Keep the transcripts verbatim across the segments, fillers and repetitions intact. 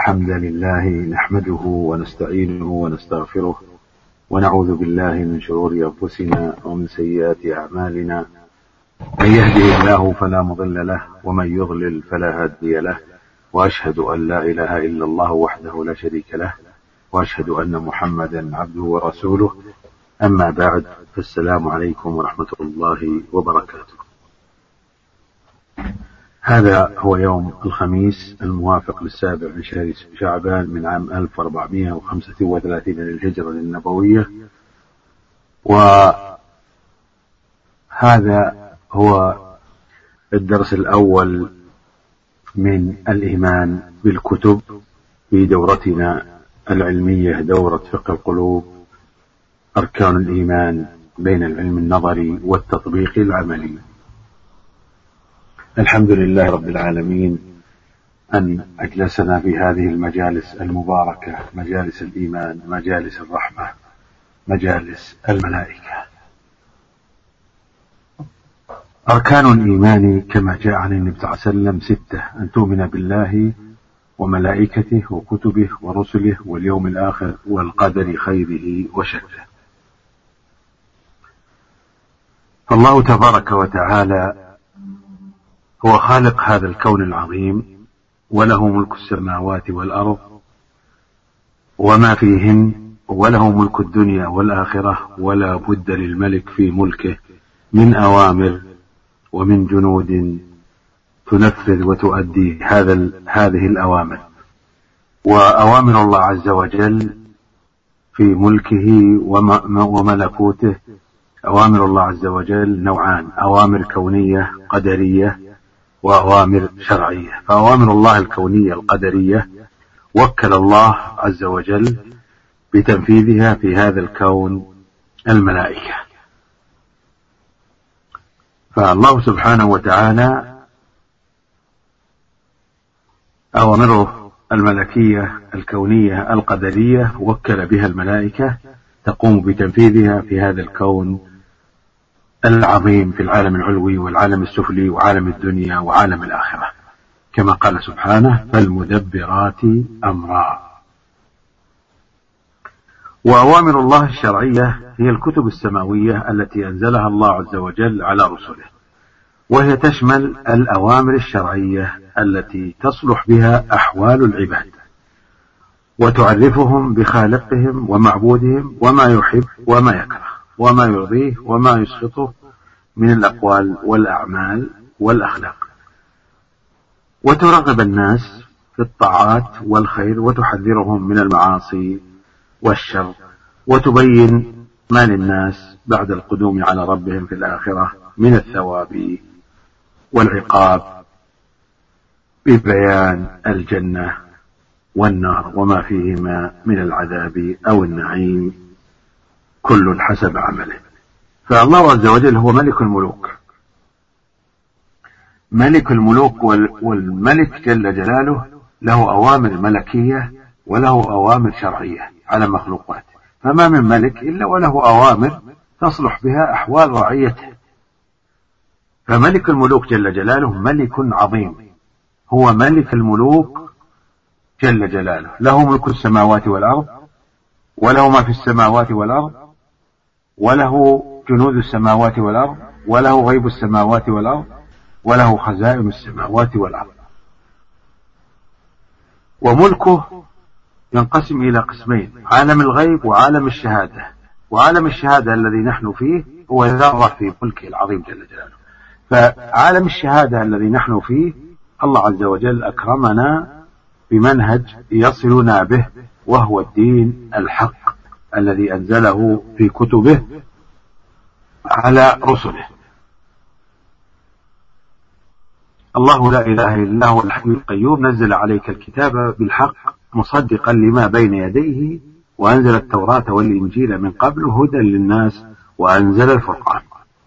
الحمد لله نحمده ونستعينه ونستغفره ونعوذ بالله من شرور أنفسنا ومن سيئات أعمالنا. من يهده الله فلا مضل له ومن يضلل فلا هادي له، وأشهد أن لا إله إلا الله وحده لا شريك له، وأشهد أن محمدا عبده ورسوله. أما بعد، فالسلام عليكم ورحمة الله وبركاته. هذا هو يوم الخميس الموافق للسابع من شهر شعبان من عام ألف وأربعمائة وخمسة وثلاثين للهجرة النبوية، وهذا هو الدرس الأول من الإيمان بالكتب في دورتنا العلمية، دورة فقه القلوب، أركان الإيمان بين العلم النظري والتطبيق العملي. الحمد لله رب العالمين أن أجلسنا في هذه المجالس المباركة، مجالس الإيمان، مجالس الرحمة، مجالس الملائكة. أركان الإيمان كما جاء عن النبي صلى الله عليه وسلم ستة: أن تؤمن بالله وملائكته وكتبه ورسله واليوم الآخر والقدر خيره وشره. فالله تبارك وتعالى هو خالق هذا الكون العظيم، وله ملك السماوات والأرض وما فيهن، وله ملك الدنيا والآخرة، ولا بد للملك في ملكه من أوامر ومن جنود تنفذ وتؤدي هذا هذه الأوامر. وأوامر الله عز وجل في ملكه وملكوته، أوامر الله عز وجل نوعان: أوامر كونية قدرية وأوامر شرعية. فأوامر الله الكونية القدرية وكل الله عز وجل بتنفيذها في هذا الكون الملائكة. فالله سبحانه وتعالى أوامره الملكية الكونية القدرية وكل بها الملائكة تقوم بتنفيذها في هذا الكون العظيم، في العالم العلوي والعالم السفلي وعالم الدنيا وعالم الآخرة، كما قال سبحانه: فالمدبرات أمرا. وأوامر الله الشرعية هي الكتب السماوية التي أنزلها الله عز وجل على رسله، وهي تشمل الأوامر الشرعية التي تصلح بها أحوال العباد وتعرفهم بخالقهم ومعبودهم وما يحب وما يكره وما يرضيه وما يسخطه من الأقوال والأعمال والأخلاق، وترغب الناس في الطاعات والخير وتحذرهم من المعاصي والشر، وتبين ما للناس بعد القدوم على ربهم في الآخرة من الثواب والعقاب ببيان الجنة والنار وما فيهما من العذاب أو النعيم، كل حسب عمله. فالله عز وجل هو ملك الملوك، ملك الملوك، والملك جل جلاله له أوامر ملكية وله أوامر شرعية على مخلوقاته، فما من ملك إلا وله أوامر تصلح بها أحوال رعيته. فملك الملوك جل جلاله ملك عظيم، هو ملك الملوك جل جلاله، له ملك السماوات والأرض، وله ما في السماوات والأرض، وله جنود السماوات والأرض، وله غيب السماوات والأرض، وله خزائن السماوات والأرض. وملكه ينقسم إلى قسمين: عالم الغيب وعالم الشهادة. وعالم الشهادة الذي نحن فيه هو ذرة في ملكه العظيم جل جلاله. فعالم الشهادة الذي نحن فيه الله عز وجل أكرمنا بمنهج يصلنا به، وهو الدين الحق الذي أنزله في كتبه على رسله. الله لا إله إلا هو الحي القيوم، نزل عليك الكتاب بالحق مصدقا لما بين يديه، وأنزل التوراة والإنجيل من قبل هدى للناس، وأنزل الفرقان.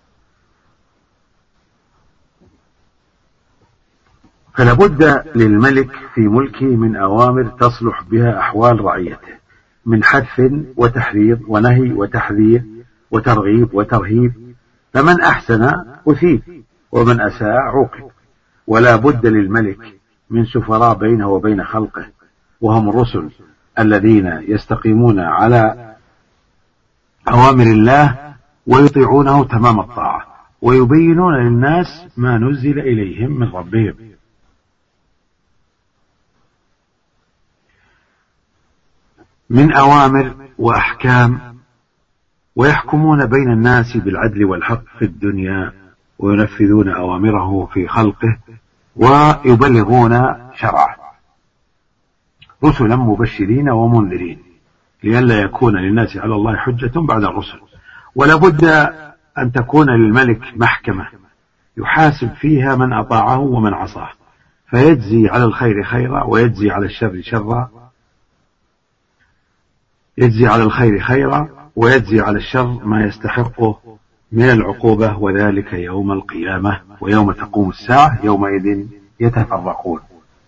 فلابد للملك في ملكه من أوامر تصلح بها أحوال رعيته، من حث وتحريض ونهي وتحذير وترغيب وترهيب. فمن أحسن أثيب ومن أساء عوقب. ولا بد للملك من سفراء بينه وبين خلقه، وهم الرسل الذين يستقيمون على أوامر الله ويطيعونه تمام الطاعة ويبينون للناس ما نزل إليهم من ربهم. من أوامر وأحكام، ويحكمون بين الناس بالعدل والحق في الدنيا وينفذون أوامره في خلقه ويبلغون شرعه، رسلا مبشرين ومنذرين لئلا يكون للناس على الله حجة بعد الرسل. ولا بد أن تكون للملك محكمة يحاسب فيها من أطاعه ومن عصاه، فيجزي على الخير خيرا ويجزي على الشر شرا، يجزي على الخير خيرا ويجزي على الشر ما يستحقه من العقوبة، وذلك يوم القيامة ويوم تقوم الساعة يومئذ يتفرقون.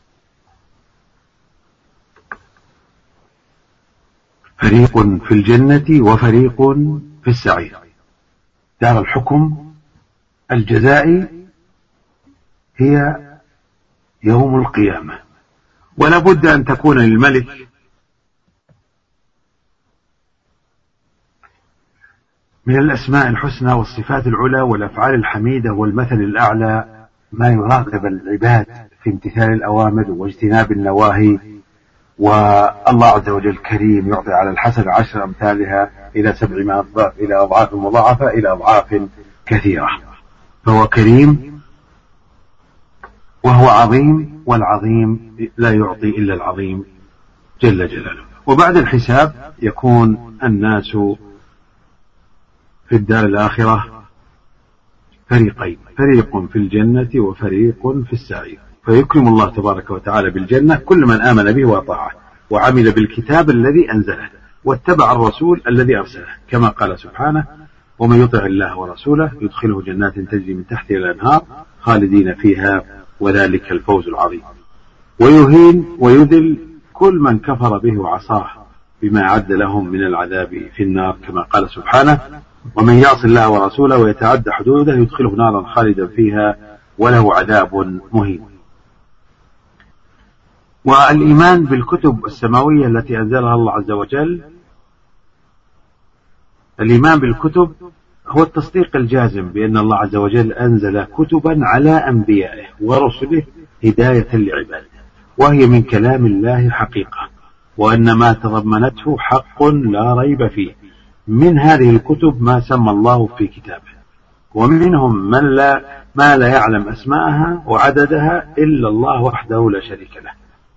فريق في الجنة وفريق في السعير. دار الحكم الجزائي هي يوم القيامة، ولا بد أن تكون للملك من الأسماء الحسنى والصفات العلى والأفعال الحميدة والمثل الأعلى ما يراقب العباد في امتثال الأوامر واجتناب النواهي. والله عز وجل كريم يعطي على الحسن عشر أمثالها إلى سبعمائة ضعف إلى أضعاف مضاعفة إلى أضعاف كثيرة، فهو كريم وهو عظيم، والعظيم لا يعطي إلا العظيم جل جلاله. وبعد الحساب يكون الناس في الدار الآخرة فريقين، فريق في الجنة وفريق في السعير، فيكرم الله تبارك وتعالى بالجنة كل من آمن به وأطاعه وعمل بالكتاب الذي أنزله واتبع الرسول الذي أرسله، كما قال سبحانه: ومن يطع الله ورسوله يدخله جنات تجري من تحتها الأنهار خالدين فيها وذلك الفوز العظيم. ويهين ويذل كل من كفر به وعصاه بما أعد لهم من العذاب في النار، كما قال سبحانه: ومن يعص الله ورسوله ويتعدى حدوده يدخله نارا خالدا فيها وله عذاب مهين. والإيمان بالكتب السماوية التي أنزلها الله عز وجل، الإيمان بالكتب هو التصديق الجازم بأن الله عز وجل أنزل كتبا على أنبيائه ورسله هداية لعباده، وهي من كلام الله حقيقة، وأن ما تضمنته حق لا ريب فيه. من هذه الكتب ما سمى الله في كتابه، ومنهم من لا ما لا يعلم أسماءها وعددها إلا الله وحده لا شريك له.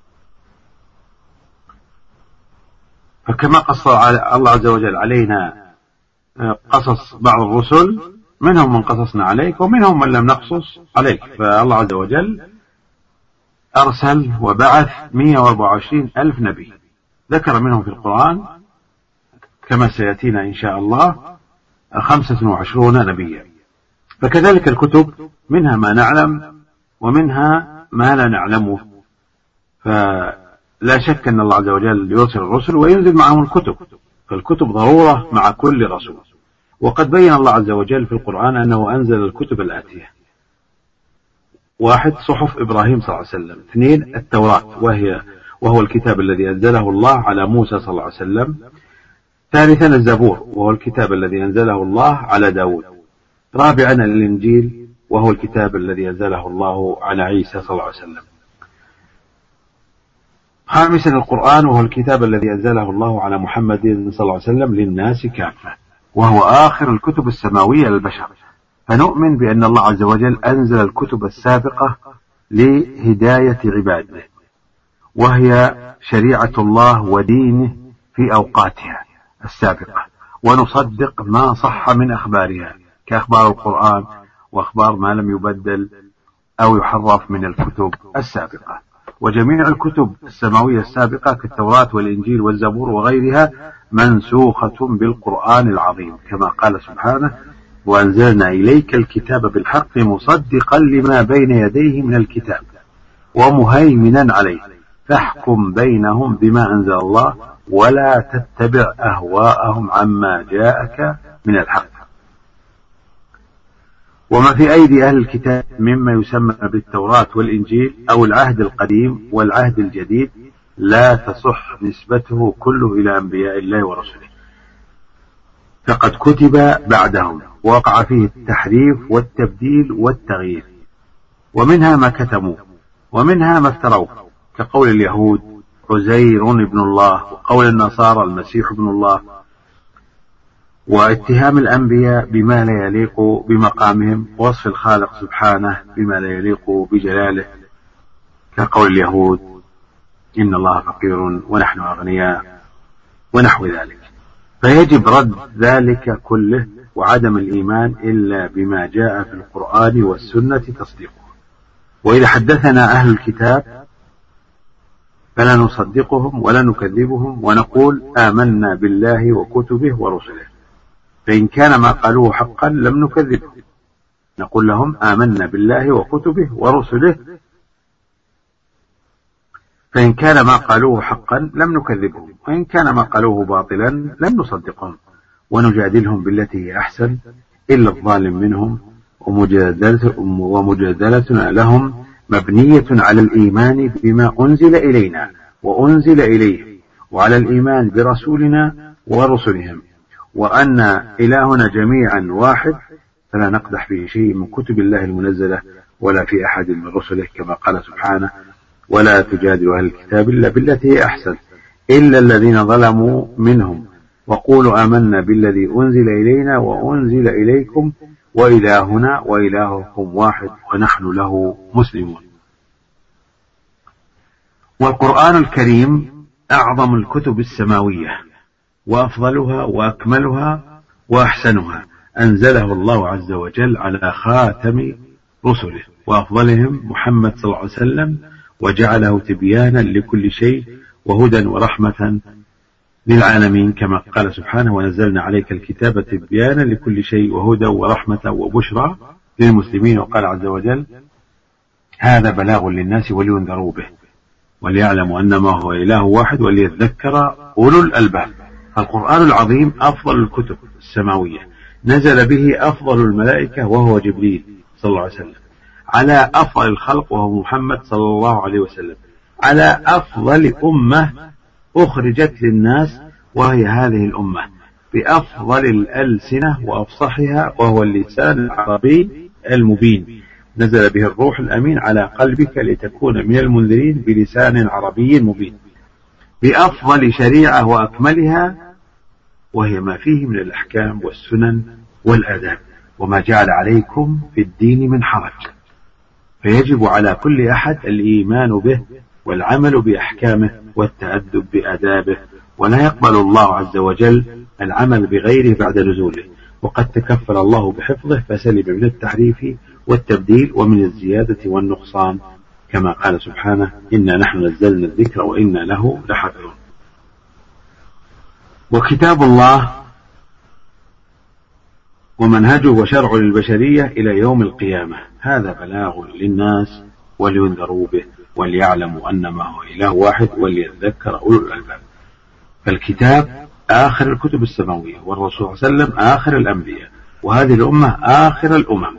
فكما قص الله عز وجل علينا قصص بعض الرسل، منهم من قصصنا عليك ومنهم من لم نقصص عليك، فالله عز وجل أرسل وبعث مئة وأربعة وعشرين ألف نبي، ذكر منهم في القرآن كما سيأتينا إن شاء الله خمسة وعشرون نبيا. فكذلك الكتب منها ما نعلم ومنها ما لا نعلمه، فلا شك أن الله عز وجل يرسل الرسل وينزل معهم الكتب، فالكتب ضرورة مع كل رسول. وقد بين الله عز وجل في القرآن أنه أنزل الكتب الآتية: واحد، صحف إبراهيم صلى الله عليه وسلم. اثنين، التوراة وهي وهو الكتاب الذي أنزله الله على موسى صلى الله عليه وسلم. ثالثا، الزبور وهو الكتاب الذي أنزله الله على داود. رابعا، الإنجيل وهو الكتاب الذي أنزله الله على عيسى صلى الله عليه وسلم. خامسا، القرآن وهو الكتاب الذي أنزله الله على محمد صلى الله عليه وسلم للناس كافة، وهو آخر الكتب السماوية للبشر. فنؤمن بأن الله عز وجل أنزل الكتب السابقة لهداية عباده، وهي شريعة الله ودينه في أوقاتها السابقة، ونصدق ما صح من أخبارها كأخبار القرآن وأخبار ما لم يبدل أو يحرف من الكتب السابقة. وجميع الكتب السماوية السابقة كالتوراة والإنجيل والزبور وغيرها منسوخة بالقرآن العظيم، كما قال سبحانه: وأنزلنا إليك الكتاب بالحق مصدقا لما بين يديه من الكتاب ومهيمنا عليه فاحكم بينهم بما أنزل الله ولا تتبع أهواءهم عما جاءك من الحق. وما في أيدي أهل الكتاب مما يسمى بالتوراة والإنجيل أو العهد القديم والعهد الجديد لا تصح نسبته كله إلى أنبياء الله ورسله، فقد كتب بعدهم ووقع فيه التحريف والتبديل والتغيير، ومنها ما كتموا ومنها ما افتروا، كقول اليهود عزير ابن الله، وقول النصارى المسيح ابن الله، واتهام الأنبياء بما لا يليق بمقامهم، ووصف الخالق سبحانه بما لا يليق بجلاله، كقول اليهود إن الله فقير ونحن أغنياء ونحو ذلك. فيجب رد ذلك كله وعدم الإيمان إلا بما جاء في القرآن والسنة تصديقه. وإذا حدثنا أهل الكتاب فلا نصدقهم ولا نكذبهم، ونقول آمنا بالله وكتبه ورسله، فإن كان ما قالوه حقا لم نكذبه، نقول لهم آمنا بالله وكتبه ورسله، فإن كان ما قالوه حقا لم نكذبهم، وإن كان ما قالوه باطلا لم نصدقهم، ونجادلهم بالتي هي أحسن إلا الظالم منهم، ومجادلتنا لهم مبنية على الإيمان بما أنزل إلينا وأنزل إليه، وعلى الإيمان برسولنا ورسلهم، وأن إلهنا جميعا واحد، فلا نقدح في شيء من كتب الله المنزلة ولا في أحد من رسله، كما قال سبحانه ولا تجادلوا أهل الكتاب إلا بالتي هي أحسن إلا الذين ظلموا منهم، وقولوا آمنا بالذي أنزل إلينا وأنزل إليكم وإلهنا وإلهكم واحد ونحن له مسلمون. والقرآن الكريم أعظم الكتب السماوية وأفضلها وأكملها وأحسنها، أنزله الله عز وجل على خاتم رسله وأفضلهم محمد صلى الله عليه وسلم، وجعله تبيانا لكل شيء وهدى ورحمة للعالمين، كما قال سبحانه ونزلنا عليك الكتاب تبيانا لكل شيء وهدى ورحمة وبشرى للمسلمين. وقال عز وجل هذا بلاغ للناس ولينذروا به وليعلموا أنما هو إله واحد وليذكر أولو الألباب. القرآن العظيم أفضل الكتب السماوية، نزل به أفضل الملائكة وهو جبريل صلى الله عليه وسلم، على أفضل الخلق وهو محمد صلى الله عليه وسلم، على أفضل أمة أخرجت للناس وهي هذه الأمة، بأفضل الألسنة وأفصحها وهو اللسان العربي المبين، نزل به الروح الأمين على قلبك لتكون من المنذرين بلسان عربي مبين، بأفضل شريعة وأكملها وهي ما فيه من الأحكام والسنن والآداب، وما جعل عليكم في الدين من حرج، فيجب على كل أحد الإيمان به والعمل بأحكامه والتأدب بآدابه، ولا يقبل الله عز وجل العمل بغيره بعد نزوله، وقد تكفل الله بحفظه فسلم من التحريف والتبديل ومن الزيادة والنقصان، كما قال سبحانه إنا نحن نزلنا الذكر وإنا له لحافظون. وكتاب الله ومنهجه وشرع للبشرية إلى يوم القيامة، هذا بلاغ للناس ولينذروا به وليعلموا أنما هو إله واحد وليذكر أولو الألباب. فالكتاب آخر الكتب السماوية، والرسول صلى الله عليه وسلم آخر الأنبياء، وهذه الأمة آخر الأمم.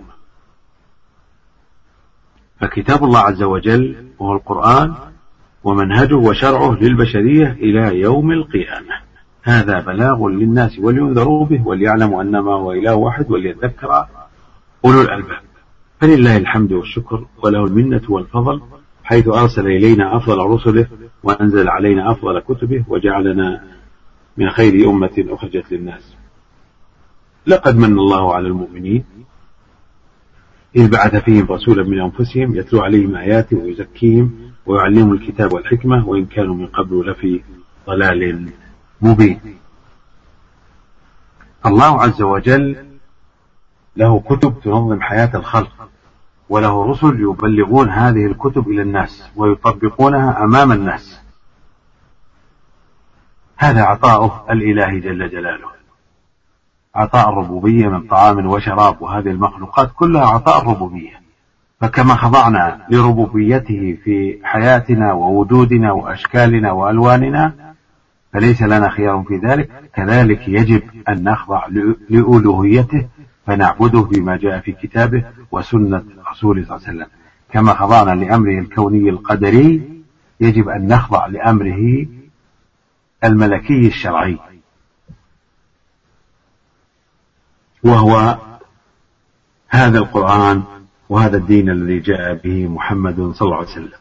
فكتاب الله عز وجل وهو القرآن ومنهجه وشرعه للبشرية إلى يوم القيامة، هذا بلاغ للناس ولينذروا به وليعلموا أنما هو إله واحد وليذكر أولو الألباب. فلله الحمد والشكر وله المنة والفضل، حيث أرسل إلينا أفضل رسله وأنزل علينا أفضل كتبه وجعلنا من خير أمة أخرجت للناس. لقد من الله على المؤمنين إذ بعث فيهم رسولا من أنفسهم يتلو عليهم آياته ويزكيهم ويعلمهم الكتاب والحكمة وإن كانوا من قبل لفي ضلال مبين. الله عز وجل له كتب تنظم حياة الخلق، وله رسل يبلغون هذه الكتب إلى الناس ويطبقونها أمام الناس، هذا عطاؤه الإلهي جل جلاله، عطاء الربوبية من طعام وشراب، وهذه المخلوقات كلها عطاء الربوبية، فكما خضعنا لربوبيته في حياتنا ووجودنا وأشكالنا وألواننا فليس لنا خيار في ذلك، كذلك يجب أن نخضع لألوهيته فنعبده بما جاء في كتابه وسنة رسوله صلى الله عليه وسلم، كما خضعنا لأمره الكوني القدري يجب أن نخضع لأمره الملكي الشرعي، وهو هذا القرآن وهذا الدين الذي جاء به محمد صلى الله عليه وسلم.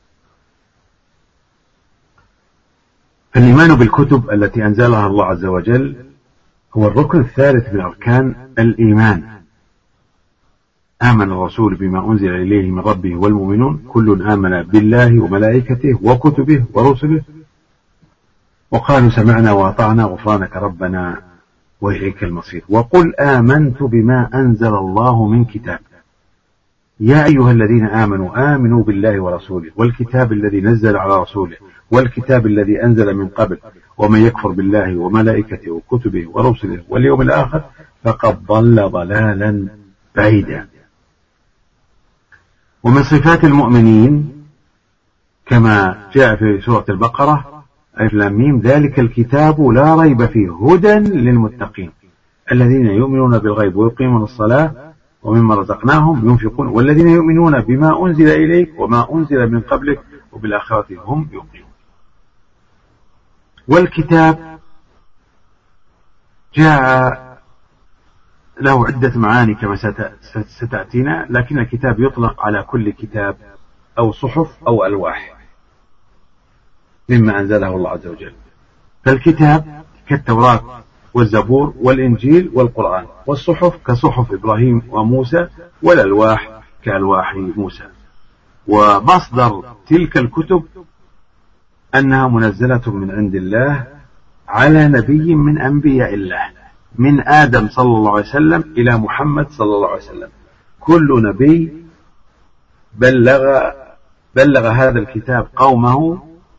فالإيمان بالكتب التي أنزلها الله عز وجل هو الركن الثالث من أركان الإيمان. آمن الرسول بما أنزل إليه من ربه والمؤمنون كل آمن بالله وملائكته وكتبه ورسله وقالوا سمعنا وأطعنا غفرانك ربنا وإليك المصير. وقل آمنت بما أنزل الله من كتاب يا أيها الذين آمنوا آمنوا بالله ورسوله والكتاب الذي نزل على رسوله والكتاب الذي أنزل من قبل ومن يكفر بالله وملائكته وكتبه ورسله واليوم الآخر فقد ضل ضلالا بعيدا. ومن صفات المؤمنين كما جاء في سورة البقرة ألف لام ميم ذلك الكتاب لا ريب فيه هدى للمتقين الذين يؤمنون بالغيب ويقيمون الصلاة ومما رزقناهم ينفقون والذين يؤمنون بما أنزل إليك وما أنزل من قبلك وبالآخرة هم يوقنون. والكتاب جاء له عدة معاني كما ستأتينا، لكن الكتاب يطلق على كل كتاب أو صحف أو ألواح مما أنزله الله عز وجل. فالكتاب كالتوراة والزبور والإنجيل والقرآن، والصحف كصحف إبراهيم وموسى، والألواح كألواح موسى. ومصدر تلك الكتب أنها منزلة من عند الله على نبي من أنبياء الله من آدم صلى الله عليه وسلم إلى محمد صلى الله عليه وسلم. كل نبي بلغ, بلغ هذا الكتاب قومه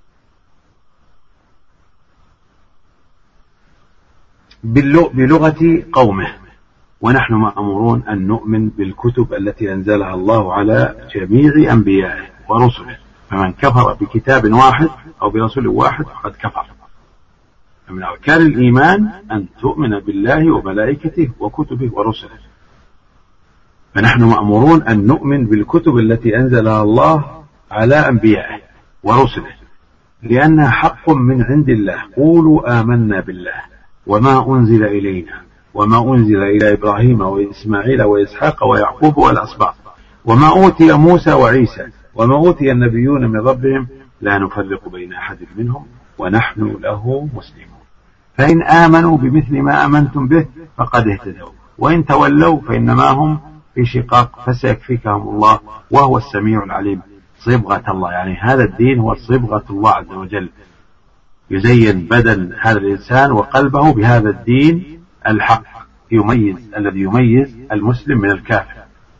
بلغة قومه، ونحن مأمورون أن نؤمن بالكتب التي أنزلها الله على جميع أنبيائه ورسله، فمن كفر بكتاب واحد أو برسول واحد فقد كفر. فمن أركان الإيمان أن تؤمن بالله وملائكته وكتبه ورسله، فنحن مأمورون أن نؤمن بالكتب التي أنزلها الله على أنبيائه ورسله لأنها حق من عند الله. قولوا آمنا بالله وما أنزل إلينا وما أنزل إلى إبراهيم وإسماعيل وإسحاق ويعقوب والأسباط وما أوتي موسى وعيسى وما أوتي النبيون من ربهم لا نفرق بين أحد منهم ونحن له مسلمون. فإن آمنوا بمثل ما آمنتم به فقد اهتدوا وإن تولوا فإنما هم في شقاق فسيكفيكهم الله وهو السميع العليم. صبغة الله، يعني هذا الدين هو صبغة الله عز وجل، يزين بدن هذا الإنسان وقلبه بهذا الدين الحق يميز الذي يميز المسلم من الكافر.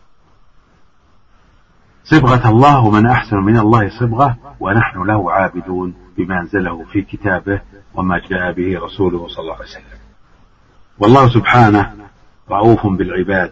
صبغة الله ومن أحسن من الله صبغة ونحن له عابدون بما أنزله في كتابه وما جاء به رسوله صلى الله عليه وسلم. والله سبحانه رؤوف بالعباد،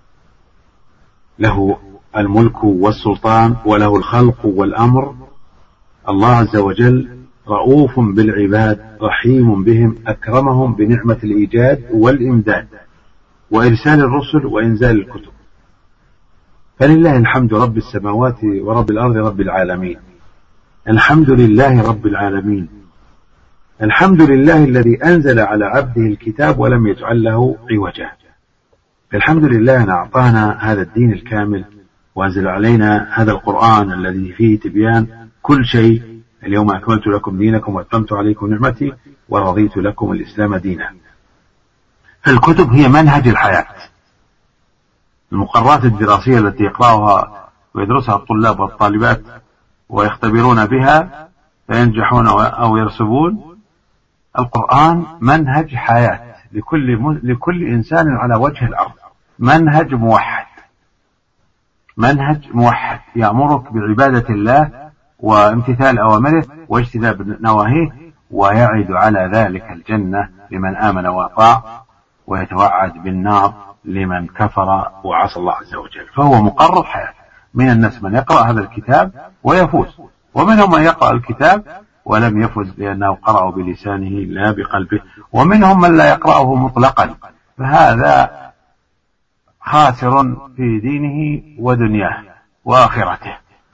له الملك والسلطان وله الخلق والأمر. الله عز وجل رؤوف بالعباد رحيم بهم، أكرمهم بنعمة الإيجاد والإمداد وإرسال الرسل وإنزال الكتب. فلله الحمد رب السماوات ورب الأرض رب العالمين. الحمد لله رب العالمين، الحمد لله الذي أنزل على عبده الكتاب ولم يجعل له عوجا. الحمد لله أن أعطانا هذا الدين الكامل وأنزل علينا هذا القرآن الذي فيه تبيان كل شيء. اليوم أكملت لكم دينكم وأتممت عليكم نعمتي ورضيت لكم الإسلام دينا. فالكتب هي منهج الحياة. المقررات الدراسية التي يقرأها ويدرسها الطلاب والطالبات ويختبرون بها فينجحون أو يرسبون، القرآن منهج حياة لكل, لكل إنسان على وجه الأرض، منهج موحد، منهج موحد يأمرك بعبادة الله وامتثال أوامره واجتناب نواهيه، ويعد على ذلك الجنة لمن آمن وأطاع، ويتوعد بالنار لمن كفر وعصى الله عز وجل. فهو مقرر حياة. من الناس من يقرأ هذا الكتاب ويفوز، ومنهم من يقرأ الكتاب ولم يفوز لأنه قرأه بلسانه لا بقلبه، ومنهم من لا يقرأه مطلقا، فهذا خاسر في دينه ودنياه وآخرته.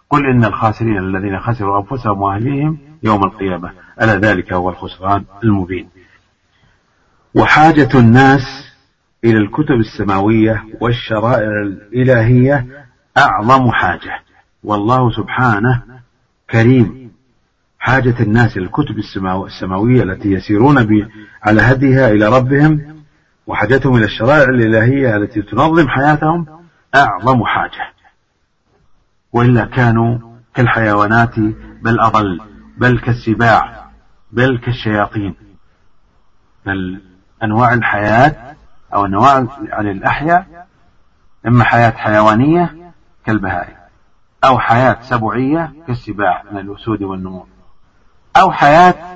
قل إن الخاسرين الذين خسروا أنفسهم وأهليهم يوم القيامة ألا ذلك هو الخسران المبين. وحاجة الناس إلى الكتب السماوية والشرائع الإلهية أعظم حاجة، والله سبحانه كريم. حاجة الناس إلى الكتب السماوية التي يسيرون على هديها إلى ربهم، وحاجتهم إلى الشرائع الإلهية التي تنظم حياتهم أعظم حاجة، وإلا كانوا كالحيوانات بل أضل، بل كالسباع، بل كالشياطين. بل أنواع الحياة أو أنواع الأحياء إما حياة حيوانية كالبهائم، أو حياة سبوعية كالسباع من الأسود والنمور، أو حياة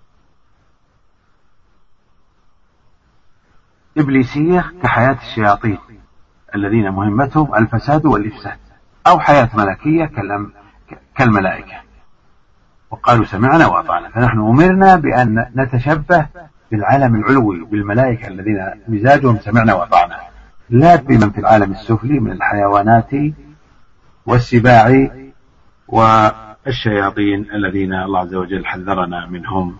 إبليسية كحياة الشياطين الذين مهمتهم الفساد والإفساد، أو حياة ملكية كالملائكة. وقالوا سمعنا وأطعنا. فنحن أمرنا بأن نتشبه بالعالم العلوي بالملائكة الذين مزاجهم سمعنا وأطعنا، لا بمن في العالم السفلي من الحيوانات والسباع والشياطين الذين الله عز وجل حذرنا منهم.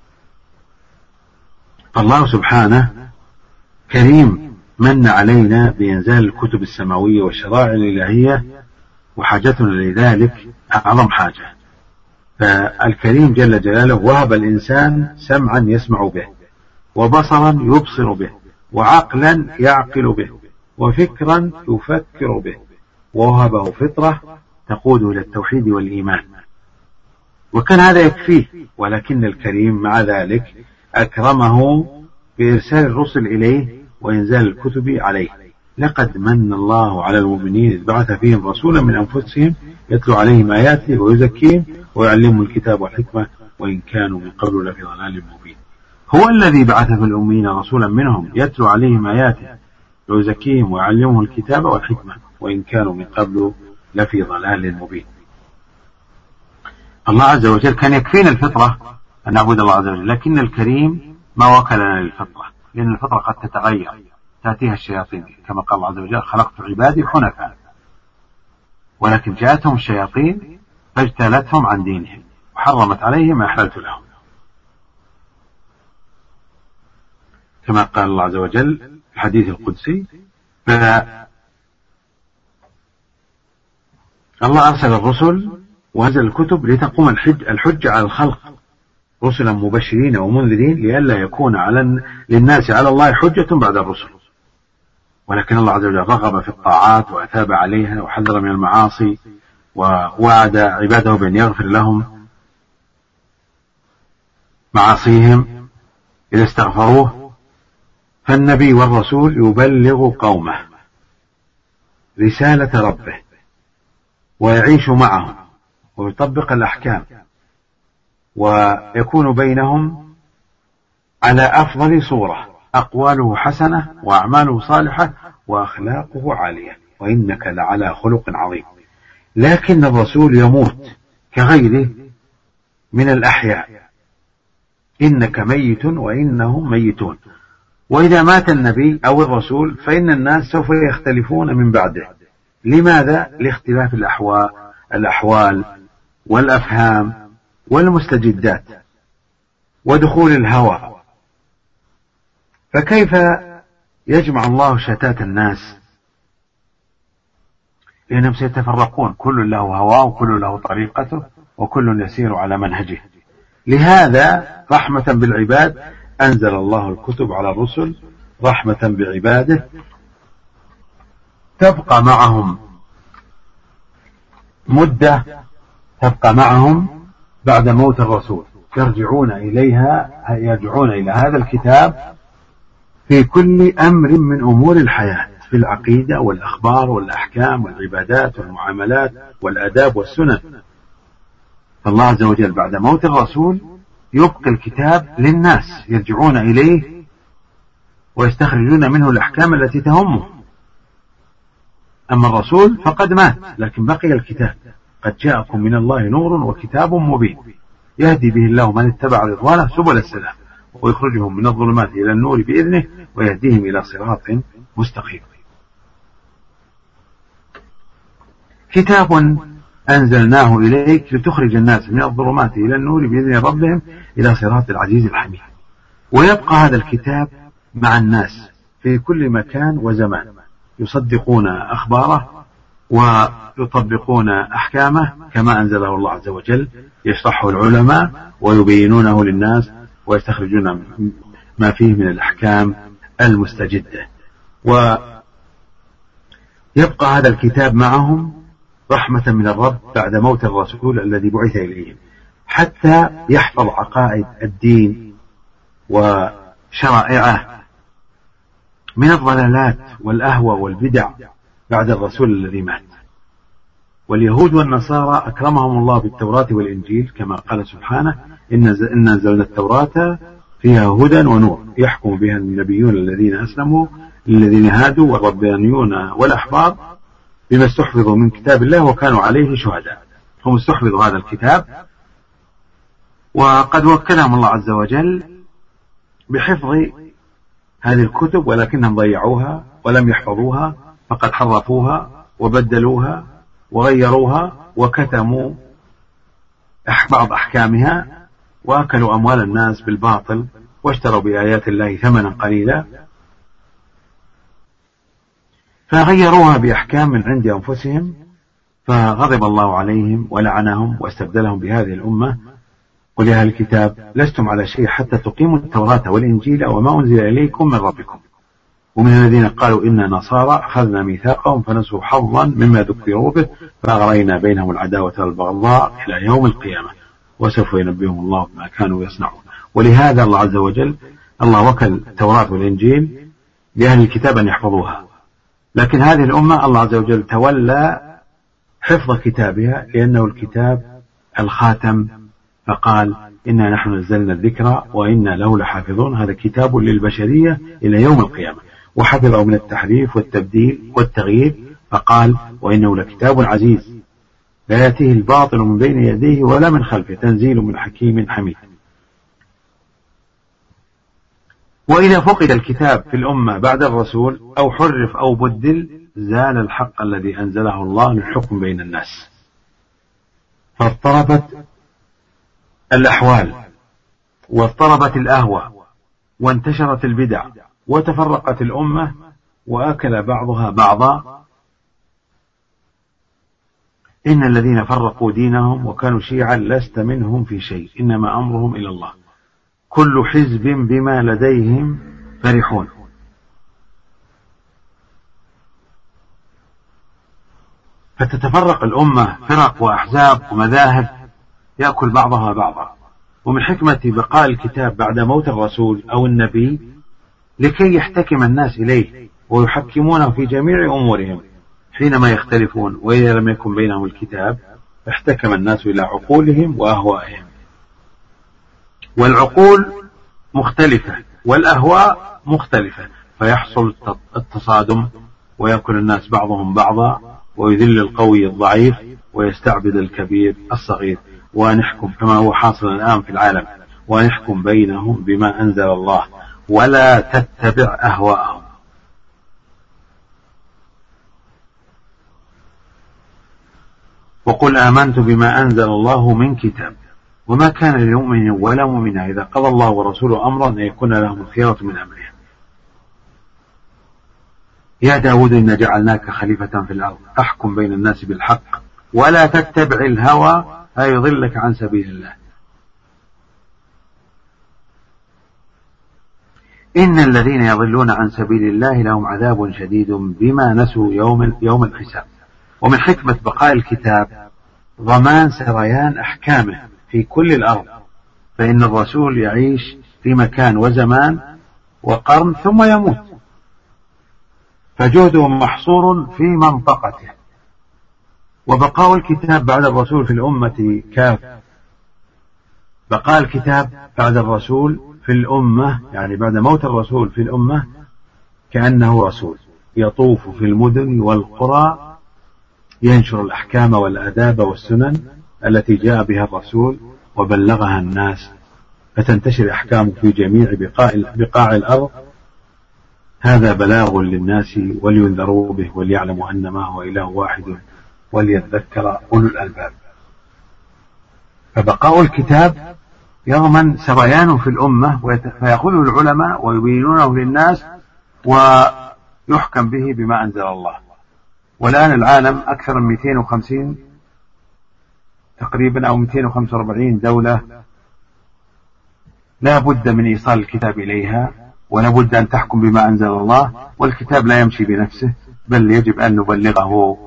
فالله سبحانه كريم من علينا بإنزال الكتب السماوية والشرائع الإلهية، وحاجتنا لذلك أعظم حاجة. فالكريم جل جلاله وهب الإنسان سمعا يسمع به، وبصرا يبصر به، وعقلا يعقل به، وفكرا يفكر به، ووهبه فطرة تقوده إلى التوحيد والإيمان. وكان هذا يكفيه، ولكن الكريم مع ذلك أكرمه بإرسال الرسل إليه وإنزال الكتب عليه. لقد من الله على المؤمنين إذ بعث فيهم رسولا من أنفسهم يتلو عليهم آياته ويزكيهم ويعلمهم الكتاب والحكمة وإن كانوا من قبل لفي ضلال مبين. هو الذي بعث في الأميين رسولا منهم يتلو عليهم آياته ويزكيهم ويعلمهم الكتاب والحكمة وإن كانوا من قبل لفي ضلال مبين. الله عز وجل كان يكفينا الفطرة أن نعبد الله عز وجل، لكن الكريم ما وكلنا للفطرة، لأن الفطرة قد تتغير، تأتيها الشياطين كما قال الله عز وجل خلقت عبادي حنفاء، ولكن جاءتهم الشياطين فاجتالتهم عن دينهم وحرمت عليهم ما أحللت لهم، كما قال الله عز وجل في الحديث القدسي. فالله أرسل الرسل وأنزل الكتب لتقوم الحج الحجة على الخلق، رسلا مبشرين ومنذرين لئلا يكون على للناس على الله حجة بعد الرسل. ولكن الله عز وجل رغب في الطاعات وأثاب عليها وحذر من المعاصي، ووعد عباده بأن يغفر لهم معاصيهم إذا استغفروه. فالنبي والرسول يبلغ قومه رسالة ربه ويعيش معهم ويطبق الأحكام، ويكون بينهم على أفضل صورة، أقواله حسنة وأعماله صالحة وأخلاقه عالية، وإنك لعلى خلق عظيم. لكن الرسول يموت كغيره من الأحياء، إنك ميت وإنهم ميتون. وإذا مات النبي أو الرسول فإن الناس سوف يختلفون من بعده. لماذا؟ لاختلاف الأحوال الأحوال والأفهام والمستجدات ودخول الهوى. فكيف يجمع الله شتات الناس؟ لأنهم سيتفرقون، كل له هواه وكل له طريقته وكل يسير على منهجه. لهذا رحمة بالعباد أنزل الله الكتب على الرسل رحمة بعباده، تبقى معهم مدة، تبقى معهم بعد موت الرسول، يرجعون إليها يرجعون إلى هذا الكتاب في كل أمر من أمور الحياة، في العقيدة والأخبار والأحكام والعبادات والمعاملات والأداب والسنن. فالله عز وجل بعد موت الرسول يبقي الكتاب للناس يرجعون إليه ويستخرجون منه الأحكام التي تهمهم. أما الرسول فقد مات، لكن بقي الكتاب. قد جاءكم من الله نور وكتاب مبين يهدي به الله من اتبع رضوانه سبل السلام ويخرجهم من الظلمات إلى النور بإذنه ويهديهم إلى صراط مستقيم. كتاب أنزلناه إليك لتخرج الناس من الظلمات إلى النور بإذن ربهم إلى صراط العزيز الحميد. ويبقى هذا الكتاب مع الناس في كل مكان وزمان، يصدقون أخباره ويطبقون أحكامه كما أنزله الله عز وجل، يشرحه العلماء ويبينونه للناس ويستخرجون ما فيه من الأحكام المستجدة. ويبقى هذا الكتاب معهم رحمة من الرب بعد موت الرسول الذي بعث إليهم، حتى يحفظ عقائد الدين وشرائعه من الضلالات والأهوى والبدع بعد الرسول الذي مات. واليهود والنصارى أكرمهم الله بالتوراة والإنجيل كما قال سبحانه: إن نزلنا التوراة فيها هدى ونور يحكم بها النبيون الذين أسلموا للذين هادوا والربانيون والأحبار بما استحفظوا من كتاب الله وكانوا عليه شهداء. هم استحفظوا هذا الكتاب، وقد وكلهم الله عز وجل بحفظ هذه الكتب، ولكنهم ضيعوها ولم يحفظوها، فقد حرفوها وبدلوها وغيروها وكتموا بعض أحكامها وأكلوا أموال الناس بالباطل واشتروا بآيات الله ثمنا قليلا، فغيروها بأحكام من عند أنفسهم، فغضب الله عليهم ولعنهم واستبدلهم بهذه الأمة. قل يا أهل الكتاب لستم على شيء حتى تقيموا التوراة والإنجيل وما أنزل إليكم من ربكم. ومن الذين قالوا إنا نصارى أخذنا ميثاقهم فنسوا حظا مما ذكروا به فأغرينا بينهم العداوة والبغضاء إلى يوم القيامة وسوف ينبئهم الله بما كانوا يصنعون. ولهذا الله عز وجل الله وكل التوراة والإنجيل لأهل الكتاب أن يحفظوها، لكن هذه الأمة الله عز وجل تولى حفظ كتابها لأنه الكتاب الخاتم، فقال إنا نحن نزلنا الذكر وإنا له لحافظون. هذا كتاب للبشرية إلى يوم القيامة، وحفظه من التحريف والتبديل والتغيير، فقال وإنه لكتاب عزيز لا يأتيه الباطل من بين يديه ولا من خلفه تنزيل من حكيم حميد. وإذا فقد الكتاب في الأمة بعد الرسول أو حرف أو بدل زال الحق الذي أنزله الله للحكم بين الناس، فاضطربت الأحوال واضطربت الأهوى وانتشرت البدع وتفرقت الأمة وأكل بعضها بعضا. إن الذين فرقوا دينهم وكانوا شيعا لست منهم في شيء إنما أمرهم إلى الله كل حزب بما لديهم فرحون. فتتفرق الأمة فرق وأحزاب ومذاهب يأكل بعضها بعضا. ومن حكمة بقاء الكتاب بعد موت الرسول أو النبي لكي يحتكم الناس إليه ويحكمونه في جميع أمورهم حينما يختلفون، وإذا لم يكن بينهم الكتاب احتكم الناس إلى عقولهم وأهوائهم، والعقول مختلفة والأهواء مختلفة، فيحصل التصادم ويأكل الناس بعضهم بعضا ويذل القوي الضعيف ويستعبد الكبير الصغير. ونحكم كما هو حاصل الآن في العالم، ونحكم بينهم بما أنزل الله ولا تتبع أهواءهم. وقل آمنت بما أنزل الله من كتاب وما كان للمؤمن ولا مؤمنة إذا قضى الله ورسوله أمرا أن يكون لهم الخيرة من أمرهم. يا داود إنا جعلناك خليفة في الأرض أحكم بين الناس بالحق ولا تتبع الهوى فيضلك عن سبيل الله. إن الذين يضلون عن سبيل الله لهم عذاب شديد بما نسوا يوم, يوم الحساب. ومن حكمة بقاء الكتاب ضمان سريان أحكامه في كل الأرض، فإن الرسول يعيش في مكان وزمان وقرن ثم يموت، فجهده محصور في منطقته. وبقاء الكتاب بعد الرسول في الأمة كاف. بقاء الكتاب بعد الرسول في الأمة يعني بعد موت الرسول في الأمة كأنه رسول يطوف في المدن والقرى ينشر الأحكام والآداب والسنن التي جاء بها الرسول وبلغها الناس، فتنتشر أحكامه في جميع بقاع الأرض. هذا بلاغ للناس ولينذروا به وليعلموا أن ما هو إله واحد وليذكر أولو الألباب. فبقاء الكتاب يضمن سريانه في الأمة، فيأخذه العلماء ويبينونه للناس ويحكم به بما أنزل الله. والآن العالم أكثر من مئتين وخمسين تقريبا أو مئتين وخمسة وأربعين دولة لا بد من إيصال الكتاب إليها، ولا بد أن تحكم بما أنزل الله. والكتاب لا يمشي بنفسه، بل يجب أن نبلغه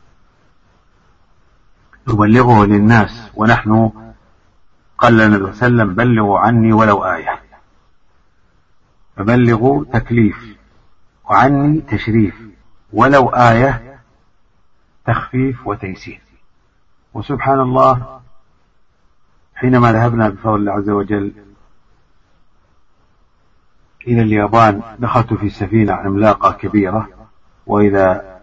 نبلغه للناس. ونحن قال النبي صلى الله عليه وسلم: بلغوا عني ولو آية. فبلغوا تكليف، وعني تشريف، ولو آية تخفيف وتيسير. وسبحان الله، حينما ذهبنا بفضل الله عز وجل إلى اليابان دخلت في سفينة عملاقة كبيرة، وإذا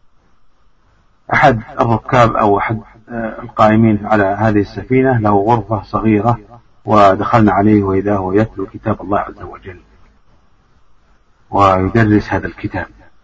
أحد الركاب أو أحد القائمين على هذه السفينة له غرفة صغيرة، ودخلنا عليه وإذا هو يتلو كتاب الله عز وجل ويدرس هذا الكتاب.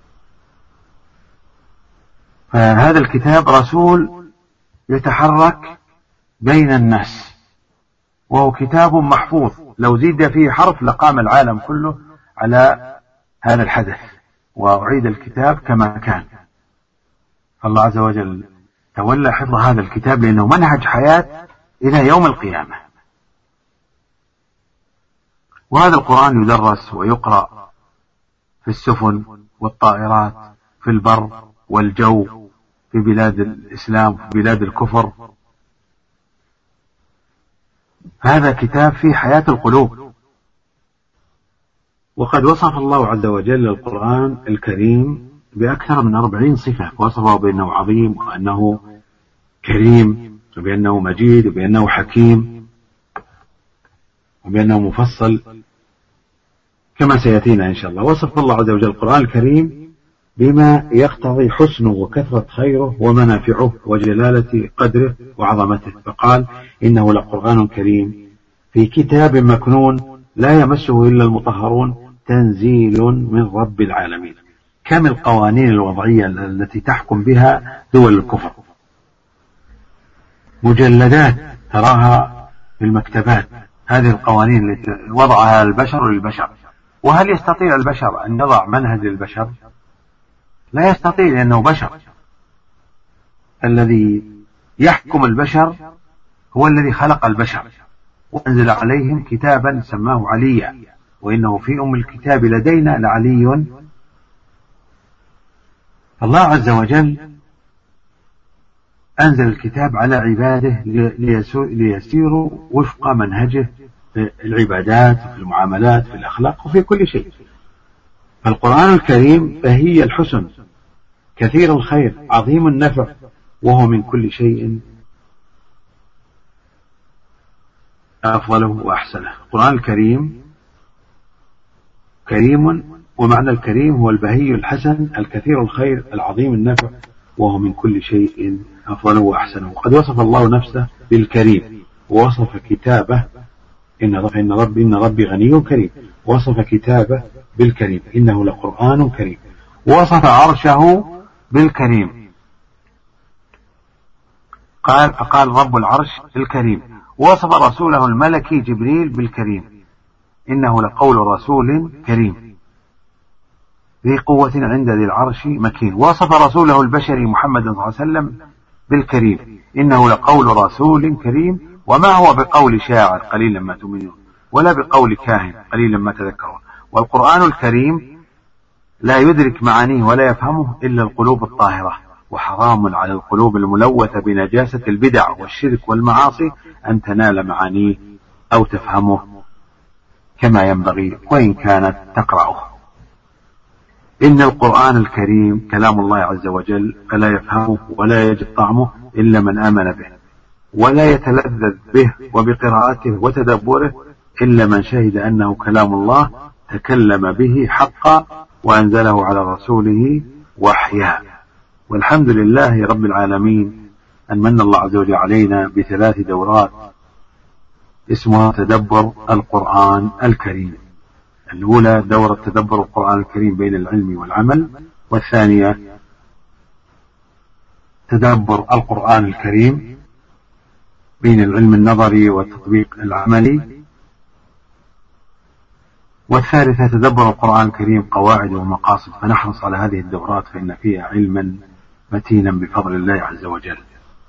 فهذا الكتاب رسول يتحرك بين الناس، وهو كتاب محفوظ، لو زيد فيه حرف لقام العالم كله على هذا الحدث، وأعيد الكتاب كما كان. فالله عز وجل تولى حفظ هذا الكتاب لأنه منهج حياة إلى يوم القيامة. وهذا القرآن يدرس ويقرأ في السفن والطائرات، في البر والجو، في بلاد الإسلام، في بلاد الكفر. هذا كتاب في حياة القلوب. وقد وصف الله عز وجل القرآن الكريم بأكثر من أربعين صفة، وصفه بأنه عظيم، وأنه كريم، وبأنه مجيد، وبأنه حكيم، وبأنه مفصل كما سيأتينا إن شاء الله. وصف الله عز وجل القرآن الكريم بما يقتضي حسنه وكثرة خيره ومنافعه وجلالة قدره وعظمته، فقال: إنه لقرآن كريم في كتاب مكنون لا يمسه إلا المطهرون تنزيل من رب العالمين. كم القوانين الوضعية التي تحكم بها دول الكفر، مجلدات تراها في المكتبات، هذه القوانين التي وضعها البشر للبشر. وهل يستطيع البشر أن يضع منهج للبشر؟ لا يستطيع، لأنه بشر. الذي يحكم البشر هو الذي خلق البشر وأنزل عليهم كتابا سماه عليا، وإنه في أم الكتاب لدينا لعلي. الله عز وجل أنزل الكتاب على عباده ليسيروا وفق منهجه في العبادات، في المعاملات، في الأخلاق، وفي كل شيء. فالقرآن الكريم فهي الحسن، كثير الخير، عظيم النفع، وهو من كل شيء أفضله وأحسنه. القرآن الكريم كريم، ومعنى الكريم هو البهي الحسن الكثير الخير العظيم النفع، وهو من كل شيء أفضله وأحسنه. وقد وصف الله نفسه بالكريم، ووصف كتابه إن ربي إن ربي إن ربي غني كريم، وصف كتابه بالكريم إنه لقرآن كريم، ووصف عرشه بالكريم، قال فقال رب العرش الكريم. ووصف رسوله الملكي جبريل بالكريم إنه لقول رسول كريم ذي قوة عند ذي العرش مكين. ووصف رسوله البشري محمد صلى الله عليه وسلم بالكريم إنه لقول رسول كريم وما هو بقول شاعر قليلا ما تؤمنون ولا بقول كاهن قليلا ما تذكرون. والقرآن الكريم لا يدرك معانيه ولا يفهمه إلا القلوب الطاهرة، وحرام على القلوب الملوثة بنجاسة البدع والشرك والمعاصي أن تنال معانيه أو تفهمه كما ينبغي وإن كانت تقرأه. إن القرآن الكريم كلام الله عز وجل، فلا يفهمه ولا يجد طعمه إلا من آمن به، ولا يتلذذ به وبقراءته وتدبره إلا من شهد أنه كلام الله تكلم به حقا وأنزله على رسوله وحيا. والحمد لله رب العالمين أن من الله عز وجل علينا بثلاث دورات اسمها تدبر القرآن الكريم. الأولى دورة تدبر القرآن الكريم بين العلم والعمل، والثانية تدبر القرآن الكريم بين العلم النظري والتطبيق العملي. والثالثة تدبر القرآن الكريم قواعد ومقاصد، فنحرص على هذه الدورات فإن فيها علما متينا بفضل الله عز وجل.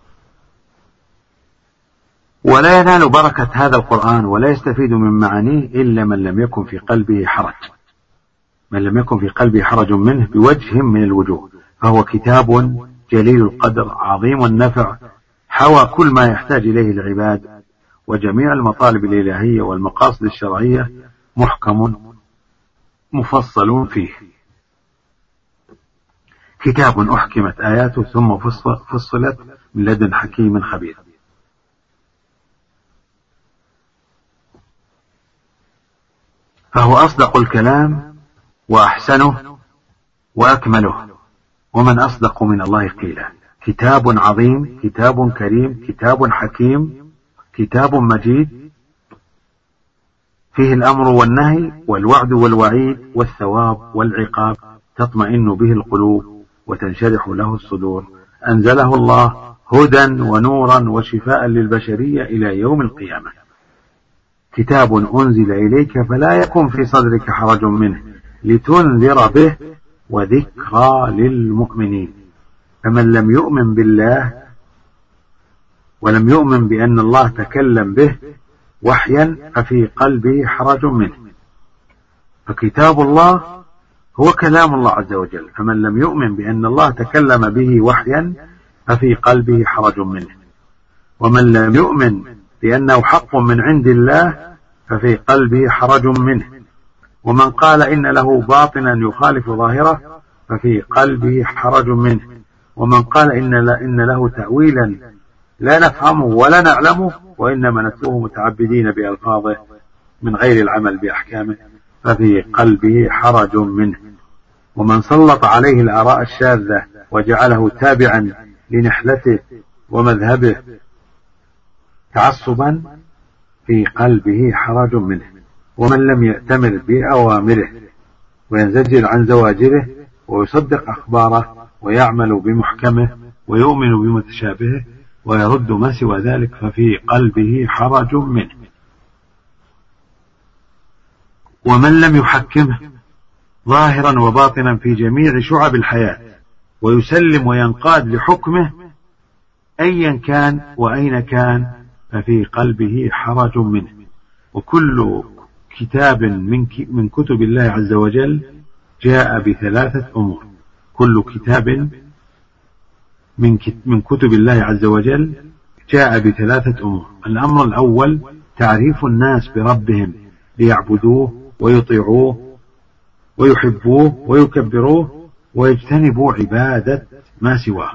ولا ينال بركة هذا القرآن ولا يستفيد من معانيه إلا من لم يكن في قلبه حرج، من لم يكن في قلبه حرج منه بوجه من الوجوه، فهو كتاب جليل القدر عظيم النفع، حوى كل ما يحتاج إليه العباد وجميع المطالب الإلهية والمقاصد الشرعية، محكم مفصل فيه، كتاب أحكمت آياته ثم فصلت من لدن حكيم خبير. فهو أصدق الكلام وأحسنه وأكمله، ومن أصدق من الله قيلا. كتاب عظيم، كتاب كريم، كتاب حكيم، كتاب مجيد، فيه الأمر والنهي والوعد والوعيد والثواب والعقاب، تطمئن به القلوب وتنشرح له الصدور. أنزله الله هدى ونورا وشفاء للبشرية إلى يوم القيامة. كتاب أنزل إليك فلا يكن في صدرك حرج منه لتنذر به وذكرى للمؤمنين. فمن لم يؤمن بالله ولم يؤمن بأن الله تكلم به وحيا ففي قلبه حرج منه. فكتاب الله هو كلام الله عز وجل، فمن لم يؤمن بأن الله تكلم به وحيا ففي قلبه حرج منه. ومن لم يؤمن بأنه حق من عند الله ففي قلبه حرج منه. ومن قال إن له باطنا يخالف ظاهره ففي قلبه حرج منه. ومن قال إن له تأويلا لا نفهمه ولا نعلمه وإنما نتلوه متعبدين بألفاظه من غير العمل بأحكامه ففي قلبه حرج منه. ومن سلط عليه الآراء الشاذة وجعله تابعا لنحلته ومذهبه تعصبا في قلبه حرج منه. ومن لم يأتمر بأوامره وينزجر عن زواجره ويصدق أخباره ويعمل بمحكمه ويؤمن بمتشابهه ويرد ما سوى ذلك ففي قلبه حرج منه. ومن لم يحكمه ظاهرا وباطنا في جميع شعب الحياة ويسلم وينقاد لحكمه أيا كان وأين كان ففي قلبه حرج منه. وكل كتاب من كتب الله عز وجل جاء بثلاثة أمور. كل كتاب من كتب الله عز وجل جاء بثلاثة أمور. الأمر الأول تعريف الناس بربهم ليعبدوه ويطيعوه ويحبوه ويكبروه ويجتنبوا عبادة ما سواه.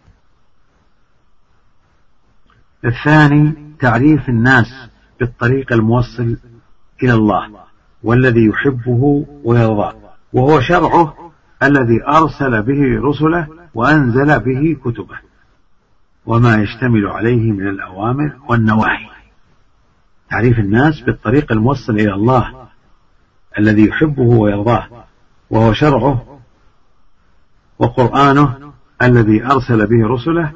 الثاني تعريف الناس بالطريق الموصل إلى الله والذي يحبه ويرضاه، وهو شرعه الذي أرسل به رسله وأنزل به كتبه وما يشتمل عليه من الأوامر والنواهي. تعريف الناس بالطريق الموصل إلى الله الذي يحبه ويرضاه، وهو شرعه وقرآنه الذي أرسل به رسله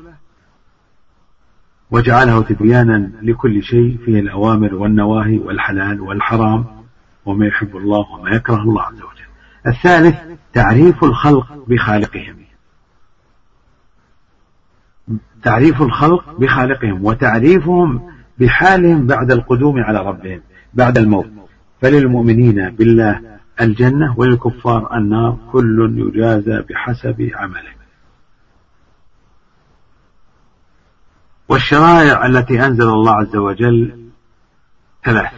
وجعله تبيانا لكل شيء فيه الأوامر والنواهي والحلال والحرام وما يحب الله وما يكره الله عز وجل. الثالث تعريف الخلق بخالقهم، تعريف الخلق بخالقهم وتعريفهم بحالهم بعد القدوم على ربهم بعد الموت. فللمؤمنين بالله الجنة وللكفار النار، كل يجازى بحسب عمله. والشرائع التي أنزل الله عز وجل ثلاث.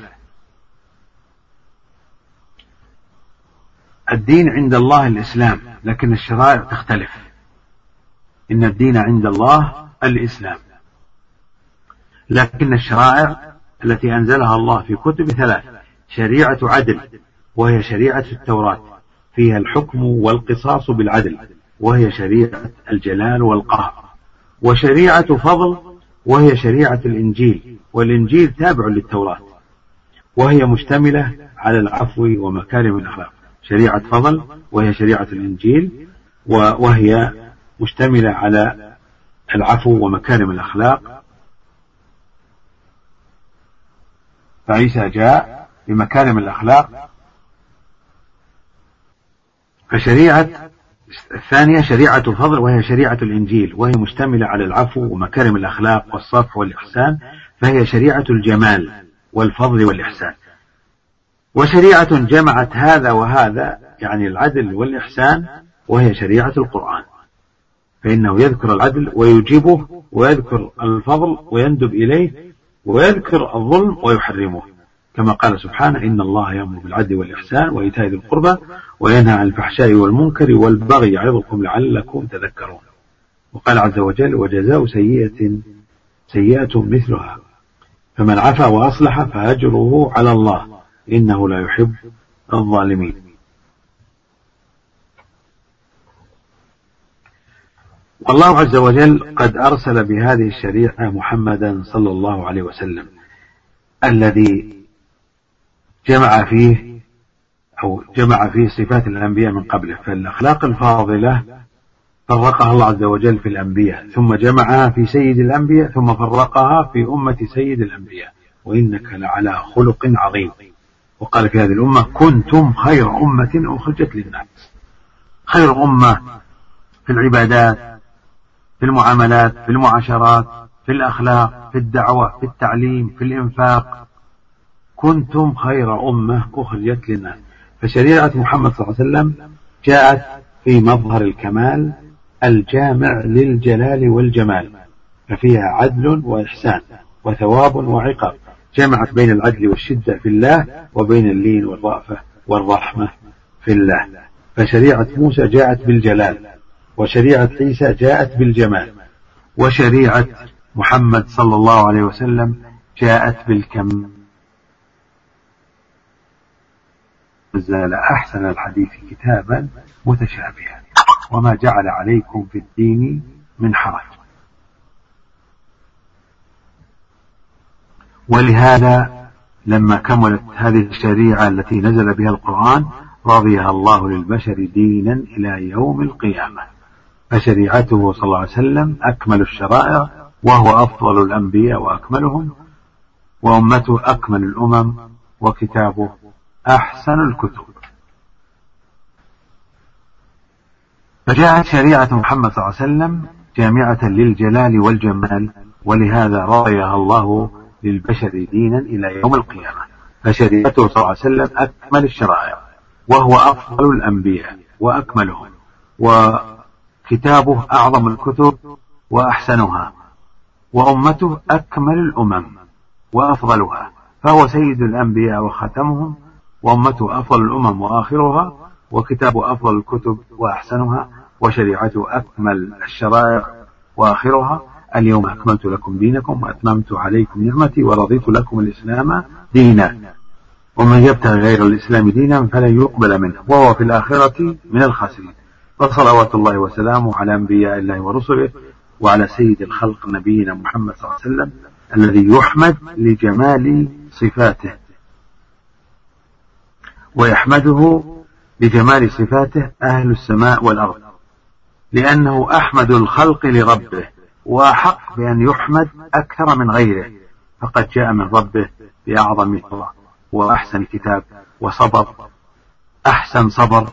الدين عند الله الإسلام، لكن الشرائع تختلف. إن الدين عند الله الإسلام، لكن الشرائع التي أنزلها الله في كتب ثلاث. شريعة عدل وهي شريعة التوراة فيها الحكم والقصاص بالعدل وهي شريعة الجلال والقهر. وشريعة فضل وهي شريعة الإنجيل، والإنجيل تابع للتوراة وهي مشتملة على العفو ومكارم الأخلاق. شريعة فضل وهي شريعة الإنجيل وهي مشتملة على العفو ومكارم الأخلاق، فعيسى جاء بمكارم الأخلاق. فشريعة الثانية شريعة الفضل، وهي شريعة الإنجيل، وهي مشتملة على العفو ومكارم الأخلاق والصفح والإحسان، فهي شريعة الجمال والفضل والإحسان. وشريعة جمعت هذا وهذا، يعني العدل والإحسان، وهي شريعة القرآن، فإنه يذكر العدل ويجيبه، ويذكر الفضل ويندب إليه، ويذكر الظلم ويحرمه، كما قال سبحانه: إن الله يأمر بالعدل والإحسان وإيتاء ذي القربى وينهى عن الفحشاء والمنكر والبغي يعظكم لعلكم تذكرون. وقال عز وجل: وجزاء سيئة سيئة مثلها، فمن عفا وأصلح فأجره على الله إنه لا يحب الظالمين. والله عز وجل قد أرسل بهذه الشريعة محمدا صلى الله عليه وسلم، الذي جمع فيه أو جمع فيه صفات الأنبياء من قبله. فالأخلاق الفاضلة فرقها الله عز وجل في الأنبياء، ثم جمعها في سيد الأنبياء، ثم فرقها في أمة سيد الأنبياء: وإنك لعلى خلق عظيم. وقال في هذه الأمة: كنتم خير أمة أخرجت للناس. خير أمة في العبادات، في المعاملات، في المعاشرات، في الأخلاق، في الدعوة، في التعليم، في الإنفاق. كنتم خير أمة أخرجت للناس. فشريعة محمد صلى الله عليه وسلم جاءت في مظهر الكمال الجامع للجلال والجمال، ففيها عدل وإحسان وثواب وعقاب، جمعت بين العدل والشدة في الله وبين اللين والرأفة والرحمة في الله. فشريعة موسى جاءت بالجلال، وشريعة عيسى جاءت بالجمال، وشريعة محمد صلى الله عليه وسلم جاءت بالكمال. نزل أحسن الحديث كتابا متشابها وما جعل عليكم في الدين من حرج. ولهذا لما كملت هذه الشريعة التي نزل بها القرآن رضيها الله للبشر دينا إلى يوم القيامة. فشريعته صلى الله عليه وسلم أكمل الشرائع، وهو أفضل الأنبياء وأكملهم، وأمته أكمل الأمم، وكتابه أحسن الكتب. فجاءت شريعة محمد صلى الله عليه وسلم جامعة للجلال والجمال، ولهذا رضيها الله للبشر دينا إلى يوم القيامة. فشريعته صلى الله عليه وسلم أكمل الشرائع، وهو أفضل الأنبياء وأكملهم، وكتابه أعظم الكتب وأحسنها، وأمته أكمل الأمم وأفضلها، فهو سيد الأنبياء وختمهم، وأمته أفضل الأمم وآخرها، وكتابه أفضل الكتب وأحسنها، وشريعته أكمل الشرائع وآخرها. اليوم أكملت لكم دينكم وأتممت عليكم نعمتي ورضيت لكم الإسلام دينا، ومن يبتغي غير الإسلام دينا فلن يقبل منه وهو في الآخرة من الخاسرين. فصلوات الله وسلامه على أنبياء الله ورسله، وعلى سيد الخلق نبينا محمد صلى الله عليه وسلم الذي يحمد لجمال صفاته، ويحمده لجمال صفاته أهل السماء والأرض، لأنه أحمد الخلق لربه، وأحق بأن يحمد أكثر من غيره، فقد جاء من ربه بأعظم طاعة وأحسن كتاب، وصبر أحسن صبر،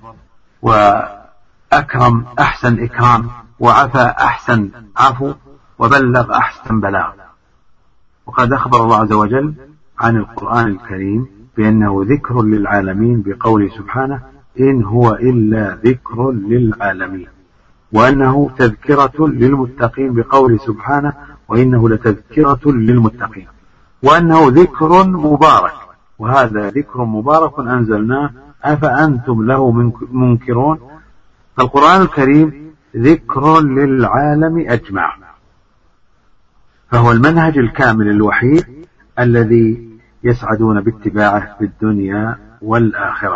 وأكرم أحسن إكرام، وعفى أحسن عفو، وبلغ أحسن بلاغ. وقد أخبر الله عز وجل عن القرآن الكريم بأنه ذكر للعالمين بقوله سبحانه: إن هو إلا ذكر للعالمين، وأنه تذكرة للمتقين بقوله سبحانه: وإنه لتذكرة للمتقين، وأنه ذكر مبارك، وهذا ذكر مبارك أنزلناه أفأنتم له منكرون. فالقرآن الكريم ذكر للعالم أجمع، فهو المنهج الكامل الوحيد الذي يسعدون باتباعه في الدنيا والآخرة.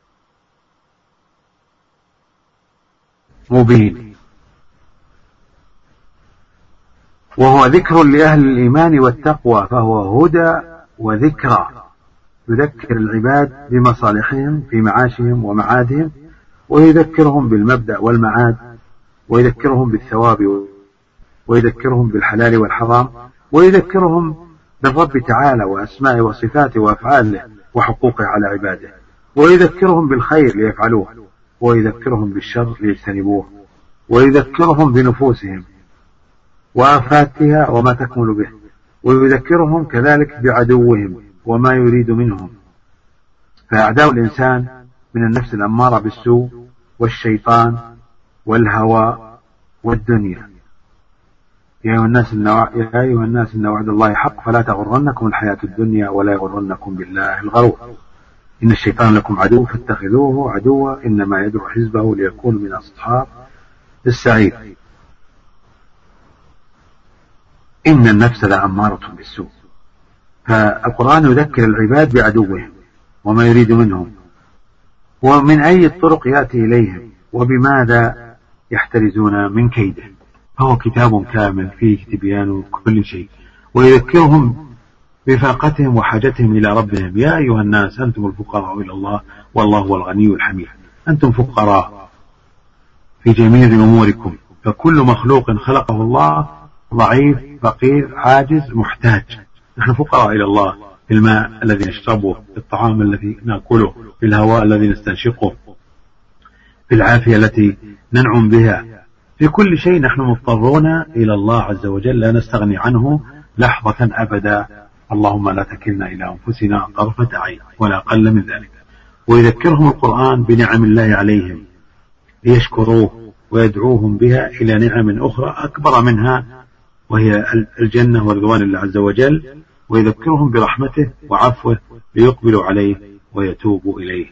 مبين، وهو ذكر لأهل الإيمان والتقوى، فهو هدى وذكرى يذكر العباد بمصالحهم في معاشهم ومعادهم، ويذكرهم بالمبدأ والمعاد، ويذكرهم بالثواب ويذكرهم بالحلال والحرام، ويذكرهم بالرب تعالى وأسمائه وصفاته وأفعاله وحقوقه على عباده، ويذكرهم بالخير ليفعلوه، ويذكرهم بالشر ليجتنبوه، ويذكرهم بنفوسهم وآفاتها وما تكمل به، ويذكرهم كذلك بعدوهم وما يريد منهم. فأعداء الإنسان من النفس الأمارة بالسوء والشيطان والهوى والدنيا. يا أيها الناس النوع... يا أيها الناس إن وعد الله حق فلا تغرنكم الحياة الدنيا ولا يغرنكم بالله الغرور. إن الشيطان لكم عدو فاتخذوه عدوا إنما يدعو حزبه ليكونوا من أصحاب السعير. إن النفس لأمارة بالسوء. فالقرآن يذكر العباد بعدوهم وما يريد منهم، ومن أي الطرق يأتي إليهم، وبماذا يحترزون من كيده. فهو كتاب كامل فيه تبيان كل شيء، ويذكرهم بفاقتهم وحاجتهم إلى ربهم. يا أيها الناس أنتم الفقراء إلى الله والله هو الغني الحميد. أنتم فقراء في جميع أموركم، فكل مخلوق خلقه الله ضعيف فقير عاجز محتاج. نحن فقراء إلى الله في الماء الذي نشربه، في الطعام الذي نأكله، في الهواء الذي نستنشقه، في العافية التي ننعم بها، في كل شيء نحن مضطرون إلى الله عز وجل، لا نستغني عنه لحظة أبدا. اللهم لا تكلنا إلى أنفسنا طرفة عين ولا أقل من ذلك. ويذكرهم القرآن بنعم الله عليهم ليشكروه، ويدعوهم بها إلى نعم أخرى أكبر منها، وهي الجنة ورضوان الله عز وجل. ويذكرهم برحمته وعفوه ليقبلوا عليه ويتوبوا إليه.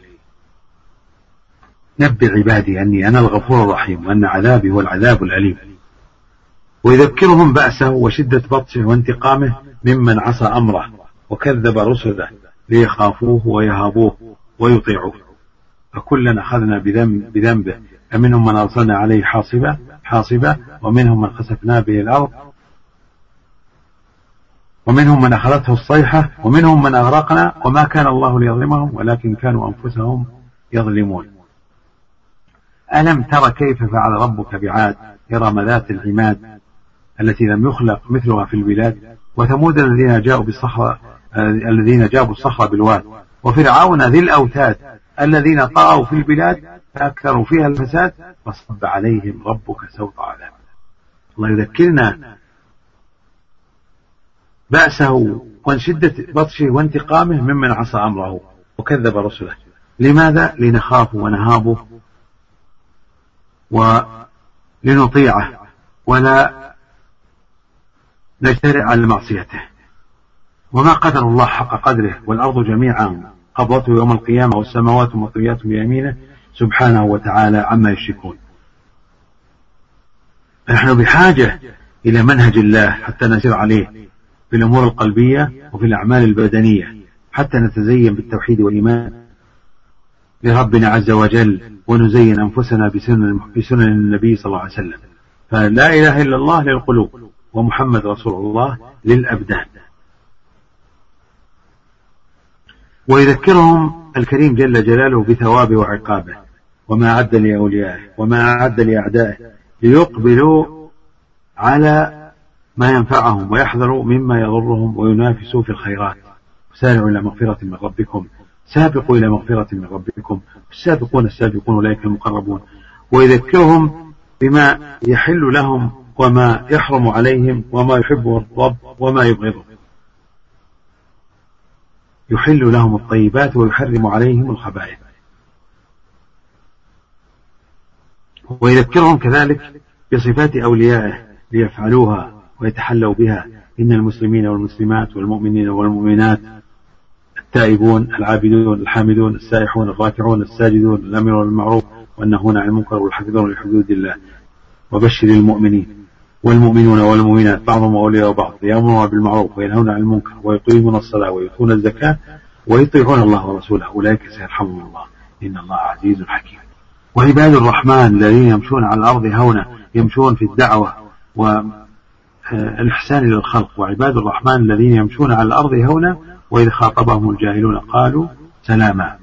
نبئ عبادي أني أنا الغفور الرحيم وأن عذابي هو العذاب الأليم. ويذكرهم بأسه وشدة بطشه وانتقامه ممن عصى أمره وكذب رسله ليخافوه ويهابوه ويطيعوه. فكلنا أخذنا بذنب بذنبه، فمنهم من أرسلنا عليه حاصبة حاصبة ومنهم من خسفنا به الأرض ومنهم من أخذته الصيحة ومنهم من أغرقنا وما كان الله ليظلمهم ولكن كانوا أنفسهم يظلمون. ألم تر كيف فعل ربك بعاد إرم ذات العماد التي لم يخلق مثلها في البلاد، وثمود الذين جاءوا بالصخرة الذين جابوا الصخرة بالواد، وفرعون ذي الأوتاد الذين طغوا في البلاد فأكثروا فيها الفساد فصب عليهم ربك سوط عذاب. الله يذكرنا بأسه وشدة بطشه وانتقامه ممن عصى أمره وكذب رسله. لماذا؟ لنخاف ونهابه ولنطيعه ولا نجترئ على معصيته. وما قدر الله حق قدره، والأرض جميعا قبضته يوم القيامة والسماوات مطويات بيمينه سبحانه وتعالى عما يشركون. نحن بحاجة إلى منهج الله حتى نسير عليه في الأمور القلبية وفي الأعمال البدنية، حتى نتزين بالتوحيد والإيمان لربنا عز وجل، ونزين أنفسنا بسنن, بسنن النبي صلى الله عليه وسلم. فلا إله إلا الله للقلوب، ومحمد رسول الله للأبدان. ويذكرهم الكريم جل جلاله بثوابه وعقابه وما أعد لأوليائه وما أعد لأعدائه ليقبلوا على ما ينفعهم ويحذروا مما يضرهم وينافسوا في الخيرات. سارعوا إلى مغفرة من ربكم سابقوا إلى مغفرة من ربكم السابقون السابقون أولئك المقربون. ويذكرهم بما يحل لهم وما يحرم عليهم وما يحبه الرب وما يبغضه. يحل لهم الطيبات ويحرم عليهم الخبائث. ويذكرهم كذلك بصفات أوليائه ليفعلوها ويتحلوا بها. إن المسلمين والمسلمات والمؤمنين والمؤمنات التائبون العابدون الحامدون السائحون الراكعون الساجدون الأمرون بالمعروف والنهون عن المنكر والحافظون لحدود الله. وبشر المؤمنين والمؤمنون والمؤمنات بعضهم أولياء بعض يأمرون بالمعروف وينهون عن المنكر ويقيمون الصلاة ويؤتون الزكاة ويطيعون الله ورسوله أولئك سيرحمهم الله إن الله عزيز حكيم. وعباد الرحمن الذين يمشون على الأرض هونا يمشون في الدعوة والإحسان للخلق. وعباد الرحمن الذين يمشون على الأرض هونا وإذا خاطبهم الجاهلون قالوا سلاما.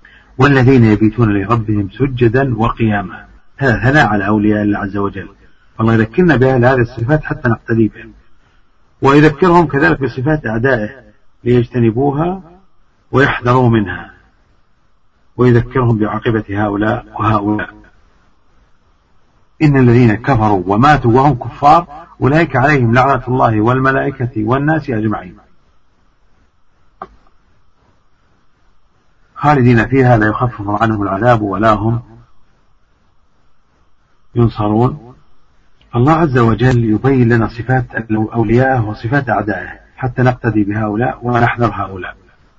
والذين يبيتون لربهم سجدا وقياما. هذا ثناء على أولياء الله عز وجل. الله يذكرنا بأهل هذه الصفات حتى نقتدي بهم، ويذكرهم كذلك بصفات أعدائه ليجتنبوها ويحذروا منها، ويذكرهم بعاقبة هؤلاء وهؤلاء. إن الذين كفروا وماتوا وهم كفار أولئك عليهم لعنة الله والملائكة والناس أجمعين خالدين فيها لا يخفف عنهم العذاب ولا هم ينصرون. الله عز وجل يبين لنا صفات أولياءه وصفات أعدائه حتى نقتدي بهؤلاء ونحذر هؤلاء.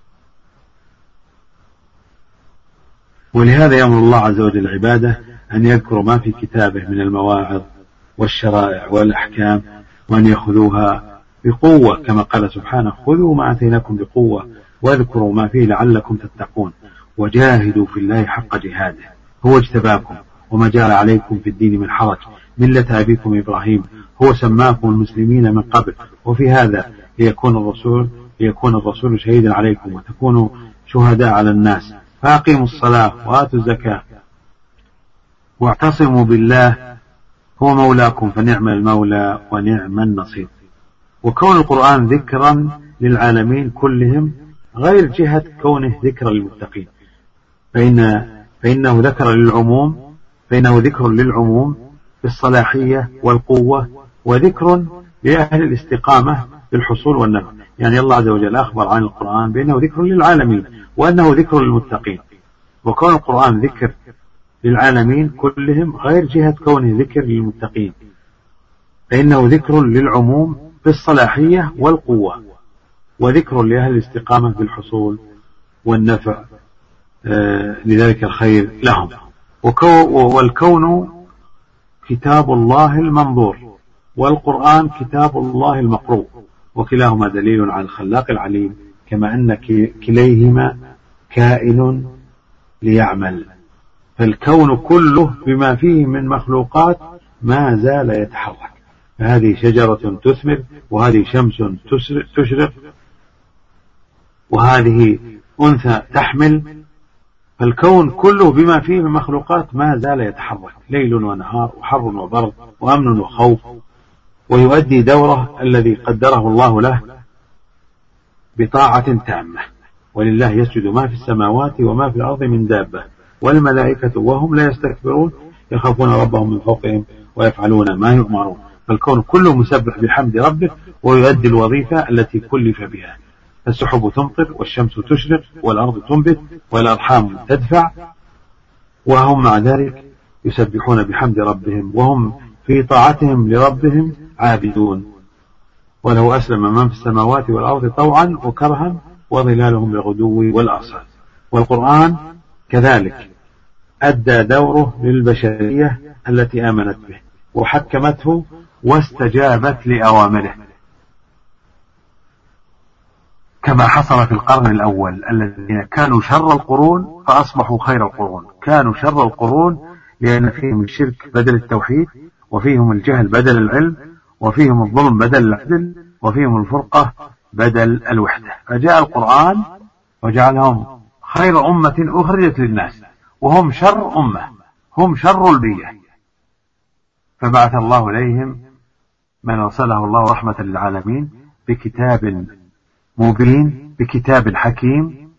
ولهذا يأمر الله عز وجل عباده أن يذكروا ما في كتابه من المواعظ والشرائع والأحكام، وأن يأخذوها بقوة كما قال سبحانه: خذوا ما آتيناكم بقوة واذكروا ما فيه لعلكم تتقون وجاهدوا في الله حق جهاده هو اجتباكم وما جعل عليكم في الدين من حرج ملة أبيكم إبراهيم هو سماكم المسلمين من قبل وفي هذا ليكون الرسول ليكون الرسول شهيدا عليكم وتكونوا شهداء على الناس فأقيموا الصلاة وآتوا الزكاة واعتصموا بالله هو مولاكم فنعم المولى ونعم النصير. وكون القرآن ذكرا للعالمين كلهم غير جهة كونه ذكرا للمتقين، فإن فإنه ذكر للعموم فإنه ذكر للعموم بالصلاحية والقوة، وذكر لأهل الاستقامة بالحصول والنفع. يعني الله عز وجل أخبر عن القرآن بأنه ذكر للعالمين وأنه ذكر للمتقين، وكون القرآن ذكر للعالمين كلهم غير جهة كونه ذكر للمتقين، فإنه ذكر للعموم بالصلاحية والقوة، وذكر لأهل الاستقامة بالحصول والنفع آه لذلك الخير لهم. والكون كتاب الله المنظور والقرآن كتاب الله المقروء، وكلاهما دليل على الخلاق العليم، كما أن كليهما كائن ليعمل. فالكون كله بما فيه من مخلوقات ما زال يتحرك، فهذه شجرة تثمر وهذه شمس تشرق وهذه أنثى تحمل، فالكون كله بما فيه من مخلوقات ما زال يتحرك ليل ونهار وحر وبرد وأمن وخوف، ويؤدي دوره الذي قدره الله له بطاعة تامة. ولله يسجد ما في السماوات وما في الأرض من دابة والملائكة وهم لا يستكبرون يخافون ربهم من فوقهم ويفعلون ما يؤمرون. فالكون كله مسبح بحمد ربه ويؤدي الوظيفة التي كلف بها. السحب تمطر والشمس تشرق والأرض تنبت والأرحام تدفع، وهم مع ذلك يسبحون بحمد ربهم وهم في طاعتهم لربهم عابدون. وله أسلم من في السماوات والأرض طوعا وكرها وظلالهم بالغدو والآصال. والقرآن كذلك أدى دوره للبشرية التي آمنت به وحكمته واستجابت لأوامره، كما حصل في القرن الأول الذين كانوا شر القرون فأصبحوا خير القرون. كانوا شر القرون لأن فيهم الشرك بدل التوحيد، وفيهم الجهل بدل العلم، وفيهم الظلم بدل العدل، وفيهم الفرقة بدل الوحدة. فجاء القرآن وجعلهم خير أمة أخرجت للناس وهم شر أمة، هم شر البيئة. فبعث الله إليهم من أرسله الله رحمة للعالمين بكتاب مبين بكتاب حكيم.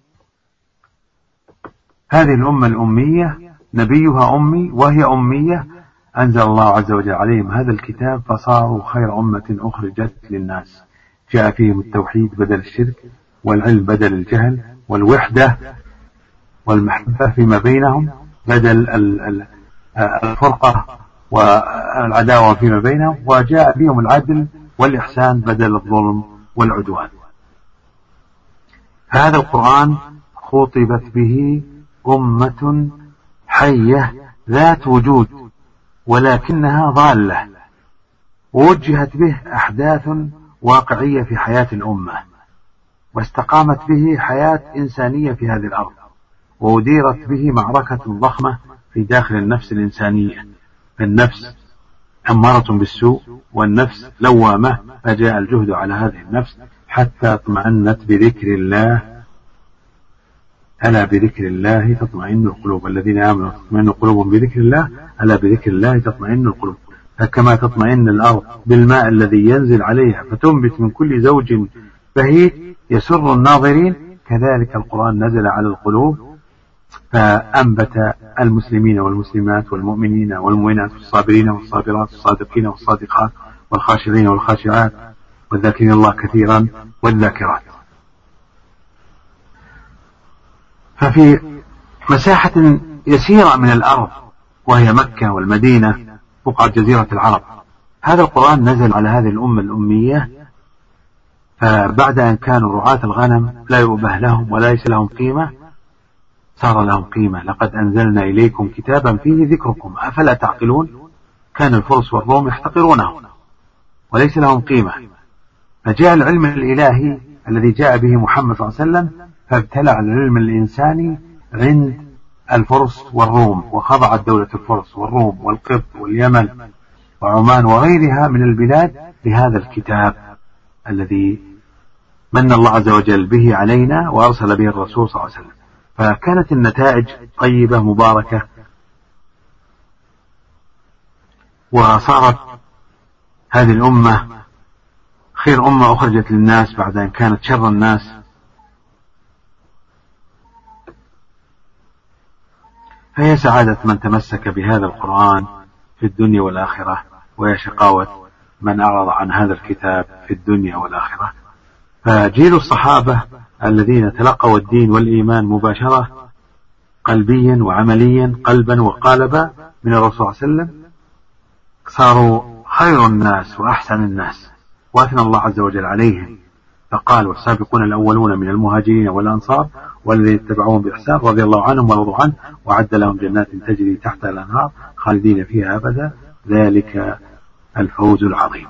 هذه الأمة الأمية نبيها أمي وهي أمية، أنزل الله عز وجل عليهم هذا الكتاب فصاروا خير أمة أخرجت للناس. جاء فيهم التوحيد بدل الشرك والعلم بدل الجهل والوحدة والمحبة فيما بينهم بدل الفرقة والعداوة فيما بينهم، وجاء فيهم العدل والإحسان بدل الظلم والعدوان. هذا القرآن خطبت به أمة حية ذات وجود ولكنها ضالة، ووجهت به أحداث واقعية في حياة الأمة، واستقامت به حياة إنسانية في هذه الأرض، وأديرت به معركة ضخمة في داخل النفس الإنسانية. فالنفس أمارة بالسوء والنفس لوامة، فجاء الجهد على هذه النفس حتى اطمأنت بذكر الله. ألا بذكر الله تطمئن القلوب، الذين آمنوا تطمئن قلوبهم بذكر الله، ألا بذكر الله تطمئن القلوب. فكما تطمئن الأرض بالماء الذي ينزل عليها فتنبت من كل زوج بهيج يسر الناظرين، كذلك القرآن نزل على القلوب فأنبت المسلمين والمسلمات والمؤمنين والمؤمنات والصابرين والصابرات والصادقين والصادقات والخاشعين والخاشعات والذاكرين الله كثيرا والذاكرات. ففي مساحة يسيرة من الأرض وهي مكة والمدينة بقعة جزيرة العرب، هذا القرآن نزل على هذه الأمة الأمية، فبعد أن كانوا رعاة الغنم لا يؤبه لهم ولا ليس لهم قيمة صار لهم قيمة. لقد أنزلنا إليكم كتابا فيه ذكركم أفلا تعقلون. كان الفرس والروم يحتقرونه وليس لهم قيمة، فجاء العلم الإلهي الذي جاء به محمد صلى الله عليه وسلم فابتلع العلم الإنساني عند الفرس والروم، وخضعت دولة الفرس والروم والقبط واليمن وعمان وغيرها من البلاد لهذا الكتاب الذي من الله عز وجل به علينا وأرسل به الرسول صلى الله عليه وسلم. فكانت النتائج طيبة مباركة، وصارت هذه الأمة خير أمة أخرجت للناس بعد أن كانت شر الناس. فهي سعادة من تمسك بهذا القرآن في الدنيا والآخرة، وهي شقاوة من أعرض عن هذا الكتاب في الدنيا والآخرة. فجيل الصحابة الذين تلقوا الدين والإيمان مباشرة قلبيا وعمليا قلبا وقالبا من الرسول صلى الله عليه وسلم صاروا خير الناس وأحسن الناس، وأثنى الله عز وجل عليهم فقال: والسابقون الأولون من المهاجرين والأنصار والذين اتبعوهم بإحسان رضي الله عنهم ورضوا عنه وأعد لهم جنات تجري تحتها الأنهار خالدين فيها أبدا ذلك الفوز العظيم.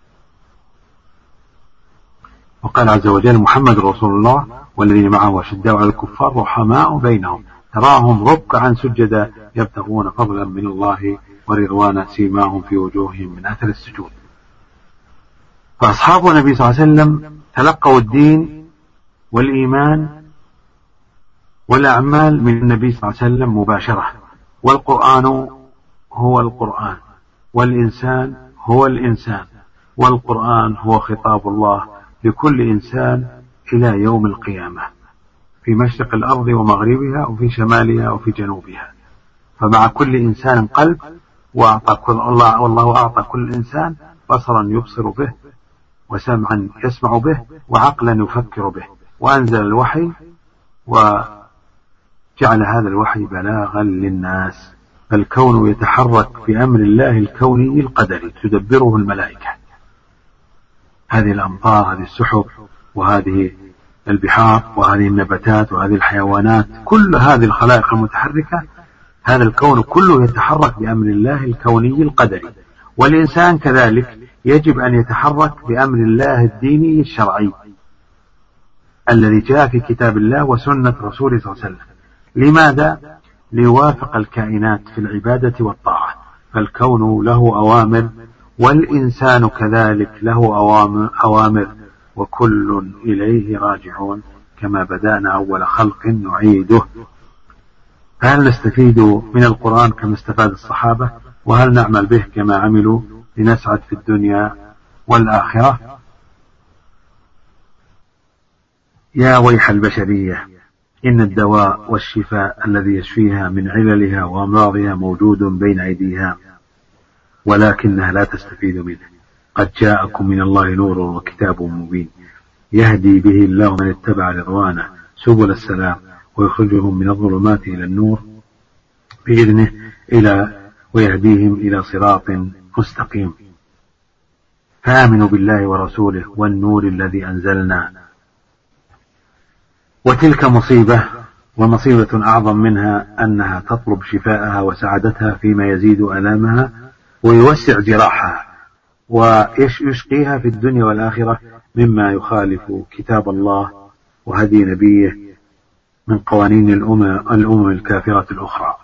وقال عز وجل: محمد رسول الله والذين معه أشداء على الكفار رحماء بينهم تراهم ركعا سجدا يبتغون فضلا من الله ورضوانا سيماهم في وجوههم من أثر السجود. فأصحاب النبي صلى الله عليه وسلم تلقوا الدين والإيمان والأعمال من النبي صلى الله عليه وسلم مباشرة، والقرآن هو القرآن والإنسان هو الإنسان، والقرآن هو خطاب الله لكل إنسان إلى يوم القيامة في مشرق الأرض ومغربها وفي شمالها وفي جنوبها. فمع كل إنسان قلب، وأعطى كل الله والله أعطى كل إنسان بصرا يبصر به وسمعا يسمع به وعقلا يفكر به، وأنزل الوحي وجعل هذا الوحي بلاغا للناس. فالكون يتحرك بأمر الله الكوني القدري تدبره الملائكة. هذه الأمطار، هذه السحب، وهذه البحار، وهذه النباتات، وهذه الحيوانات، كل هذه الخلائق المتحركة، هذا الكون كله يتحرك بأمر الله الكوني القدري. والإنسان كذلك يجب أن يتحرك بأمر الله الديني الشرعي الذي جاء في كتاب الله وسنة رسوله صلى الله عليه وسلم. لماذا؟ ليوافق الكائنات في العبادة والطاعة. فالكون له أوامر والإنسان كذلك له أوامر وكل إليه راجعون كما بدأنا أول خلق نعيده. فهل نستفيد من القرآن كما استفاد الصحابة؟ وهل نعمل به كما عملوا لنسعد في الدنيا والآخرة؟ يا ويح البشرية، إن الدواء والشفاء الذي يشفيها من عللها وأمراضها موجود بين أيديها ولكنها لا تستفيد منه. قد جاءكم من الله نور وكتاب مبين يهدي به الله من اتبع رضوانه سبل السلام ويخرجهم من الظلمات إلى النور بإذنه إلى ويهديهم إلى صراط مستقيم. فآمنوا بالله ورسوله والنور الذي أنزلنا. وتلك مصيبة، ومصيبة أعظم منها أنها تطلب شفاءها وسعادتها فيما يزيد ألامها ويوسع جراحها ويشقيها في الدنيا والآخرة مما يخالف كتاب الله وهدي نبيه من قوانين الأمم الكافرة الأخرى.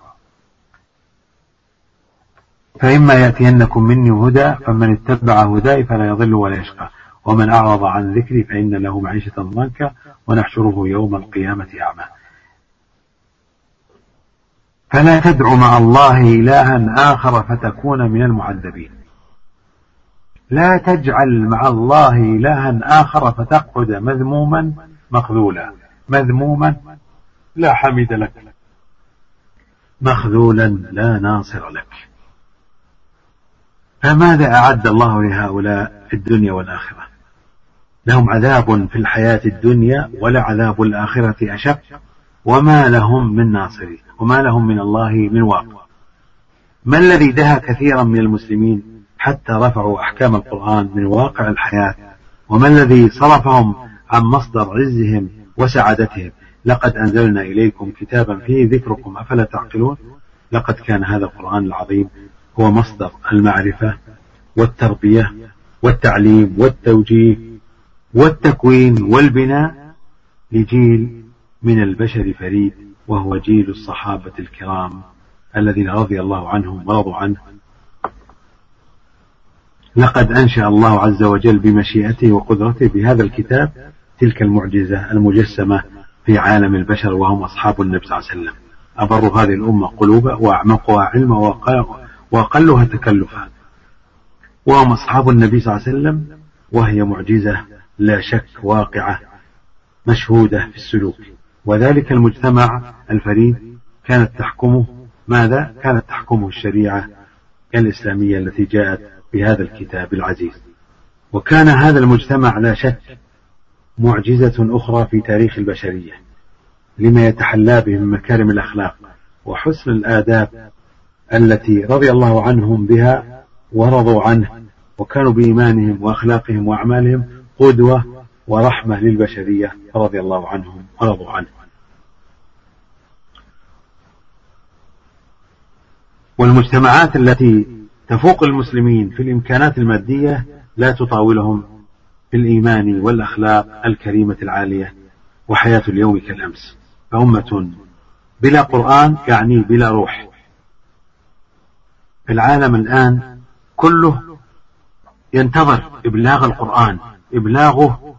فإما يأتينكم مني هدى فمن اتبع هداي فلا يضل ولا يشقى ومن أعرض عن ذكري فإن له معيشة ضنكا ونحشره يوم القيامة أعمى. فلا تدع مع الله إلها آخر فتكون من المعذبين. لا تجعل مع الله إلها آخر فتقعد مذموما مخذولا. مذموما لا حمد لك، مخذولا لا ناصر لك. فماذا أعد الله لهؤلاء في الدنيا والآخرة؟ لهم عذاب في الحياة الدنيا ولا عذاب الآخرة أشق، وما لهم من ناصرين وما لهم من الله من واق. ما الذي دهى كثيرا من المسلمين حتى رفعوا أحكام القرآن من واقع الحياة؟ وما الذي صرفهم عن مصدر عزهم وسعادتهم؟ لقد أنزلنا إليكم كتابا فيه ذكركم أفلا تعقلون. لقد كان هذا القرآن العظيم هو مصدر المعرفة والتربية والتعليم والتوجيه والتكوين والبناء لجيل من البشر فريد، وهو جيل الصحابة الكرام الذين رضي الله عنهم ورضوا عنه. لقد أنشأ الله عز وجل بمشيئته وقدرته بهذا الكتاب تلك المعجزة المجسمة في عالم البشر، وهم أصحاب النبي صلى الله عليه وسلم، أبر هذه الأمة قلوبا وأعمقها علما وأقلها تكلفا، وهم أصحاب النبي صلى الله عليه وسلم، وهي معجزة لا شك واقعة مشهودة في السلوك. وذلك المجتمع الفريد كانت تحكمه ماذا؟ كانت تحكمه الشريعة الإسلامية التي جاءت بهذا الكتاب العزيز. وكان هذا المجتمع لا شك معجزة أخرى في تاريخ البشرية لما يتحلى به من مكارم الأخلاق وحسن الآداب التي رضي الله عنهم بها ورضوا عنه، وكانوا بإيمانهم وأخلاقهم وأعمالهم قدوة ورحمة للبشرية رضي الله عنهم ورضوا عنه. والمجتمعات التي تفوق المسلمين في الإمكانات المادية لا تطاولهم في الإيمان والأخلاق الكريمة العالية وحياة اليوم كالأمس. فأمة بلا قرآن يعني بلا روح. العالم الآن كله ينتظر إبلاغ القرآن، إبلاغه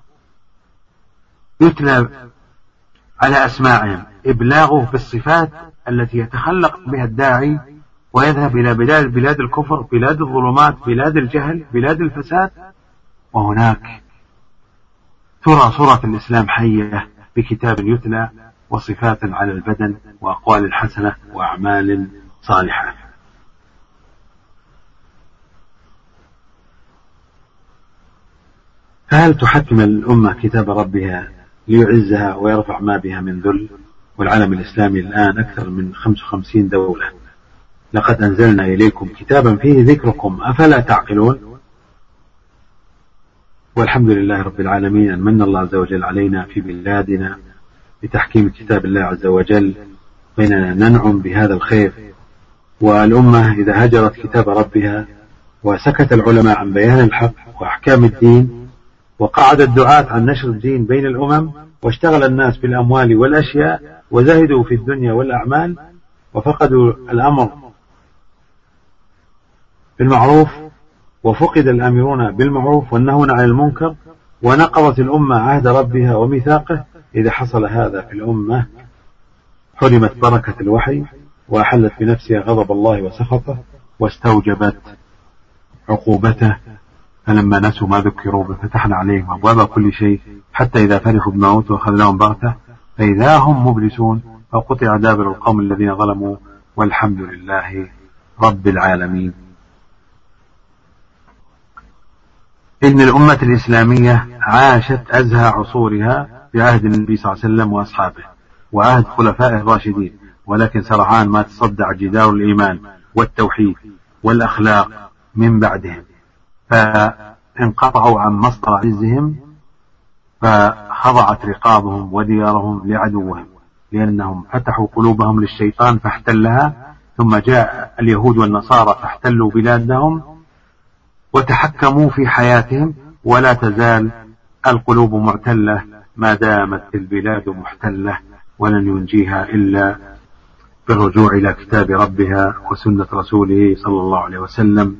يتلى على أسماعهم، إبلاغه بالصفات التي يتخلق بها الداعي ويذهب إلى بلاد بلاد الكفر، بلاد الظلمات، بلاد الجهل، بلاد الفساد، وهناك ترى صورة الإسلام حية بكتاب يتلى وصفات على البدن وأقوال حسنة وأعمال صالحة. فهل تحكم الأمة كتاب ربها ليعزها ويرفع ما بها من ذل؟ والعالم الإسلامي الآن أكثر من خمس وخمسين دولة. لقد أنزلنا إليكم كتابا فيه ذكركم أفلا تعقلون. والحمد لله رب العالمين أن من الله عز وجل علينا في بلادنا بتحكيم كتاب الله عز وجل، بيننا ننعم بهذا الخير. والأمة إذا هجرت كتاب ربها وسكت العلماء عن بيان الحق وأحكام الدين، وقعد الدعاة عن نشر الدين بين الأمم، واشتغل الناس بالأموال والأشياء وزهدوا في الدنيا والأعمال، وفقدوا الأمر بالمعروف وفقد الآمرون بالمعروف والنهون عن المنكر، ونقضت الأمة عهد ربها وميثاقه، إذا حصل هذا في الأمة حرمت بركة الوحي وأحلت بنفسها غضب الله وسخطه واستوجبت عقوبته. فلما نسوا ما ذكروا به فتحنا عليهم أبواب كل شيء حتى إذا فرحوا بما أوتوا أخذناهم بغتة فإذا هم مبلسون، فقطع دابر القوم الذين ظلموا والحمد لله رب العالمين. إن الأمة الإسلامية عاشت أزهى عصورها بعهد النبي صلى الله عليه وسلم وأصحابه وعهد خلفائه الراشدين، ولكن سرعان ما تصدع جدار الإيمان والتوحيد والأخلاق من بعدهم، فانقطعوا عن مصدر عزهم، فخضعت رقابهم وديارهم لعدوهم، لأنهم فتحوا قلوبهم للشيطان فاحتلها، ثم جاء اليهود والنصارى فاحتلوا بلادهم وتحكموا في حياتهم. ولا تزال القلوب معتلة ما دامت البلاد محتلة، ولن ينجيها إلا بالرجوع إلى كتاب ربها وسنة رسوله صلى الله عليه وسلم.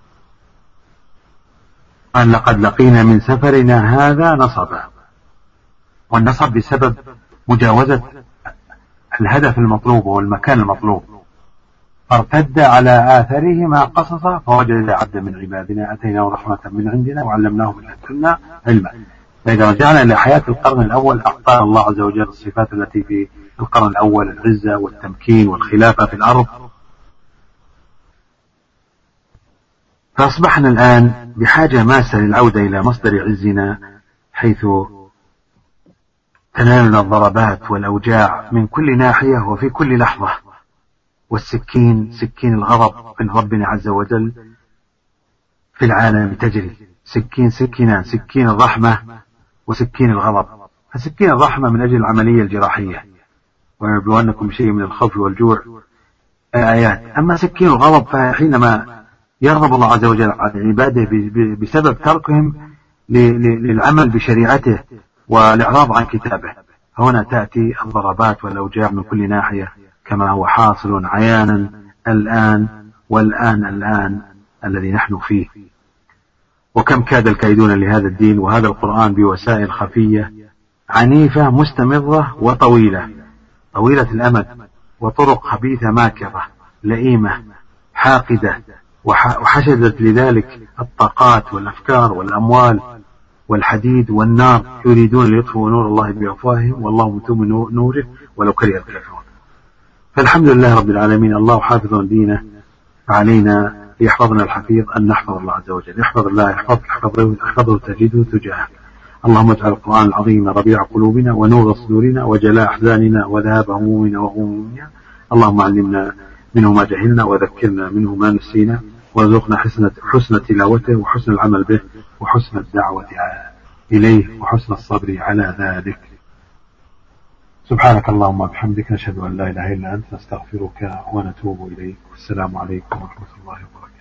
قال لقد لقينا من سفرنا هذا نصبا، والنصب بسبب مجاوزة الهدف المطلوب والمكان المطلوب، فارتد على آثارهما قصصا فوجد عبدا من عبادنا أتيناه رحمة من عندنا وعلمناه من لدنا علما. فإذا رجعنا إلى حياة القرن الأول أعطانا الله عز وجل الصفات التي في القرن الأول: العزة والتمكين والخلافة في الأرض. فأصبحنا الآن بحاجة ماسة للعودة إلى مصدر عزنا، حيث تنالنا الضربات والأوجاع من كل ناحية وفي كل لحظة، والسكين سكين الغضب من ربنا عز وجل في العالم تجري. سكين سكينان: سكين الرحمة وسكين الغضب. فسكين الرحمة من أجل العملية الجراحية ويبلونكم بشيء من الخوف والجوع آيات. أما سكين الغضب فحينما يغضب الله عز وجل على عباده بسبب تركهم للعمل بشريعته والإعراض عن كتابه، هنا تأتي الضربات والأوجاع من كل ناحية كما هو حاصل عيانا الآن والآن الآن الذي نحن فيه. وكم كاد الكيدون لهذا الدين وهذا القرآن بوسائل خفية عنيفة مستمرة وطويلة طويلة الأمد، وطرق خبيثة ماكرة لئيمة حاقدة، وحشدت لذلك الطاقات والأفكار والأموال والحديد والنار، يريدون ليطفئوا نور الله بأفواههم والله متم نوره ولو كره الكافرون. فالحمد لله رب العالمين، الله حافظ دينه، فعلينا يحفظنا الحفيظ أن نحفظ الله عز وجل. يحفظ الله يحفظك، احفظه تجده تجاهك. اللهم اجعل القرآن العظيم ربيع قلوبنا ونور صدورنا وجلاء أحزاننا وذهاب همومنا وغمومنا. اللهم علمنا منه ما جهلنا وذكرنا منه ما نسينا، وارزقنا حسن حسن تلاوته وحسن العمل به وحسن الدعوة إليه وحسن الصبر على ذلك. سبحانك اللهم وبحمدك، نشهد أن لا إله إلا أنت، نستغفرك ونتوب إليك. والسلام عليكم ورحمة الله وبركاته.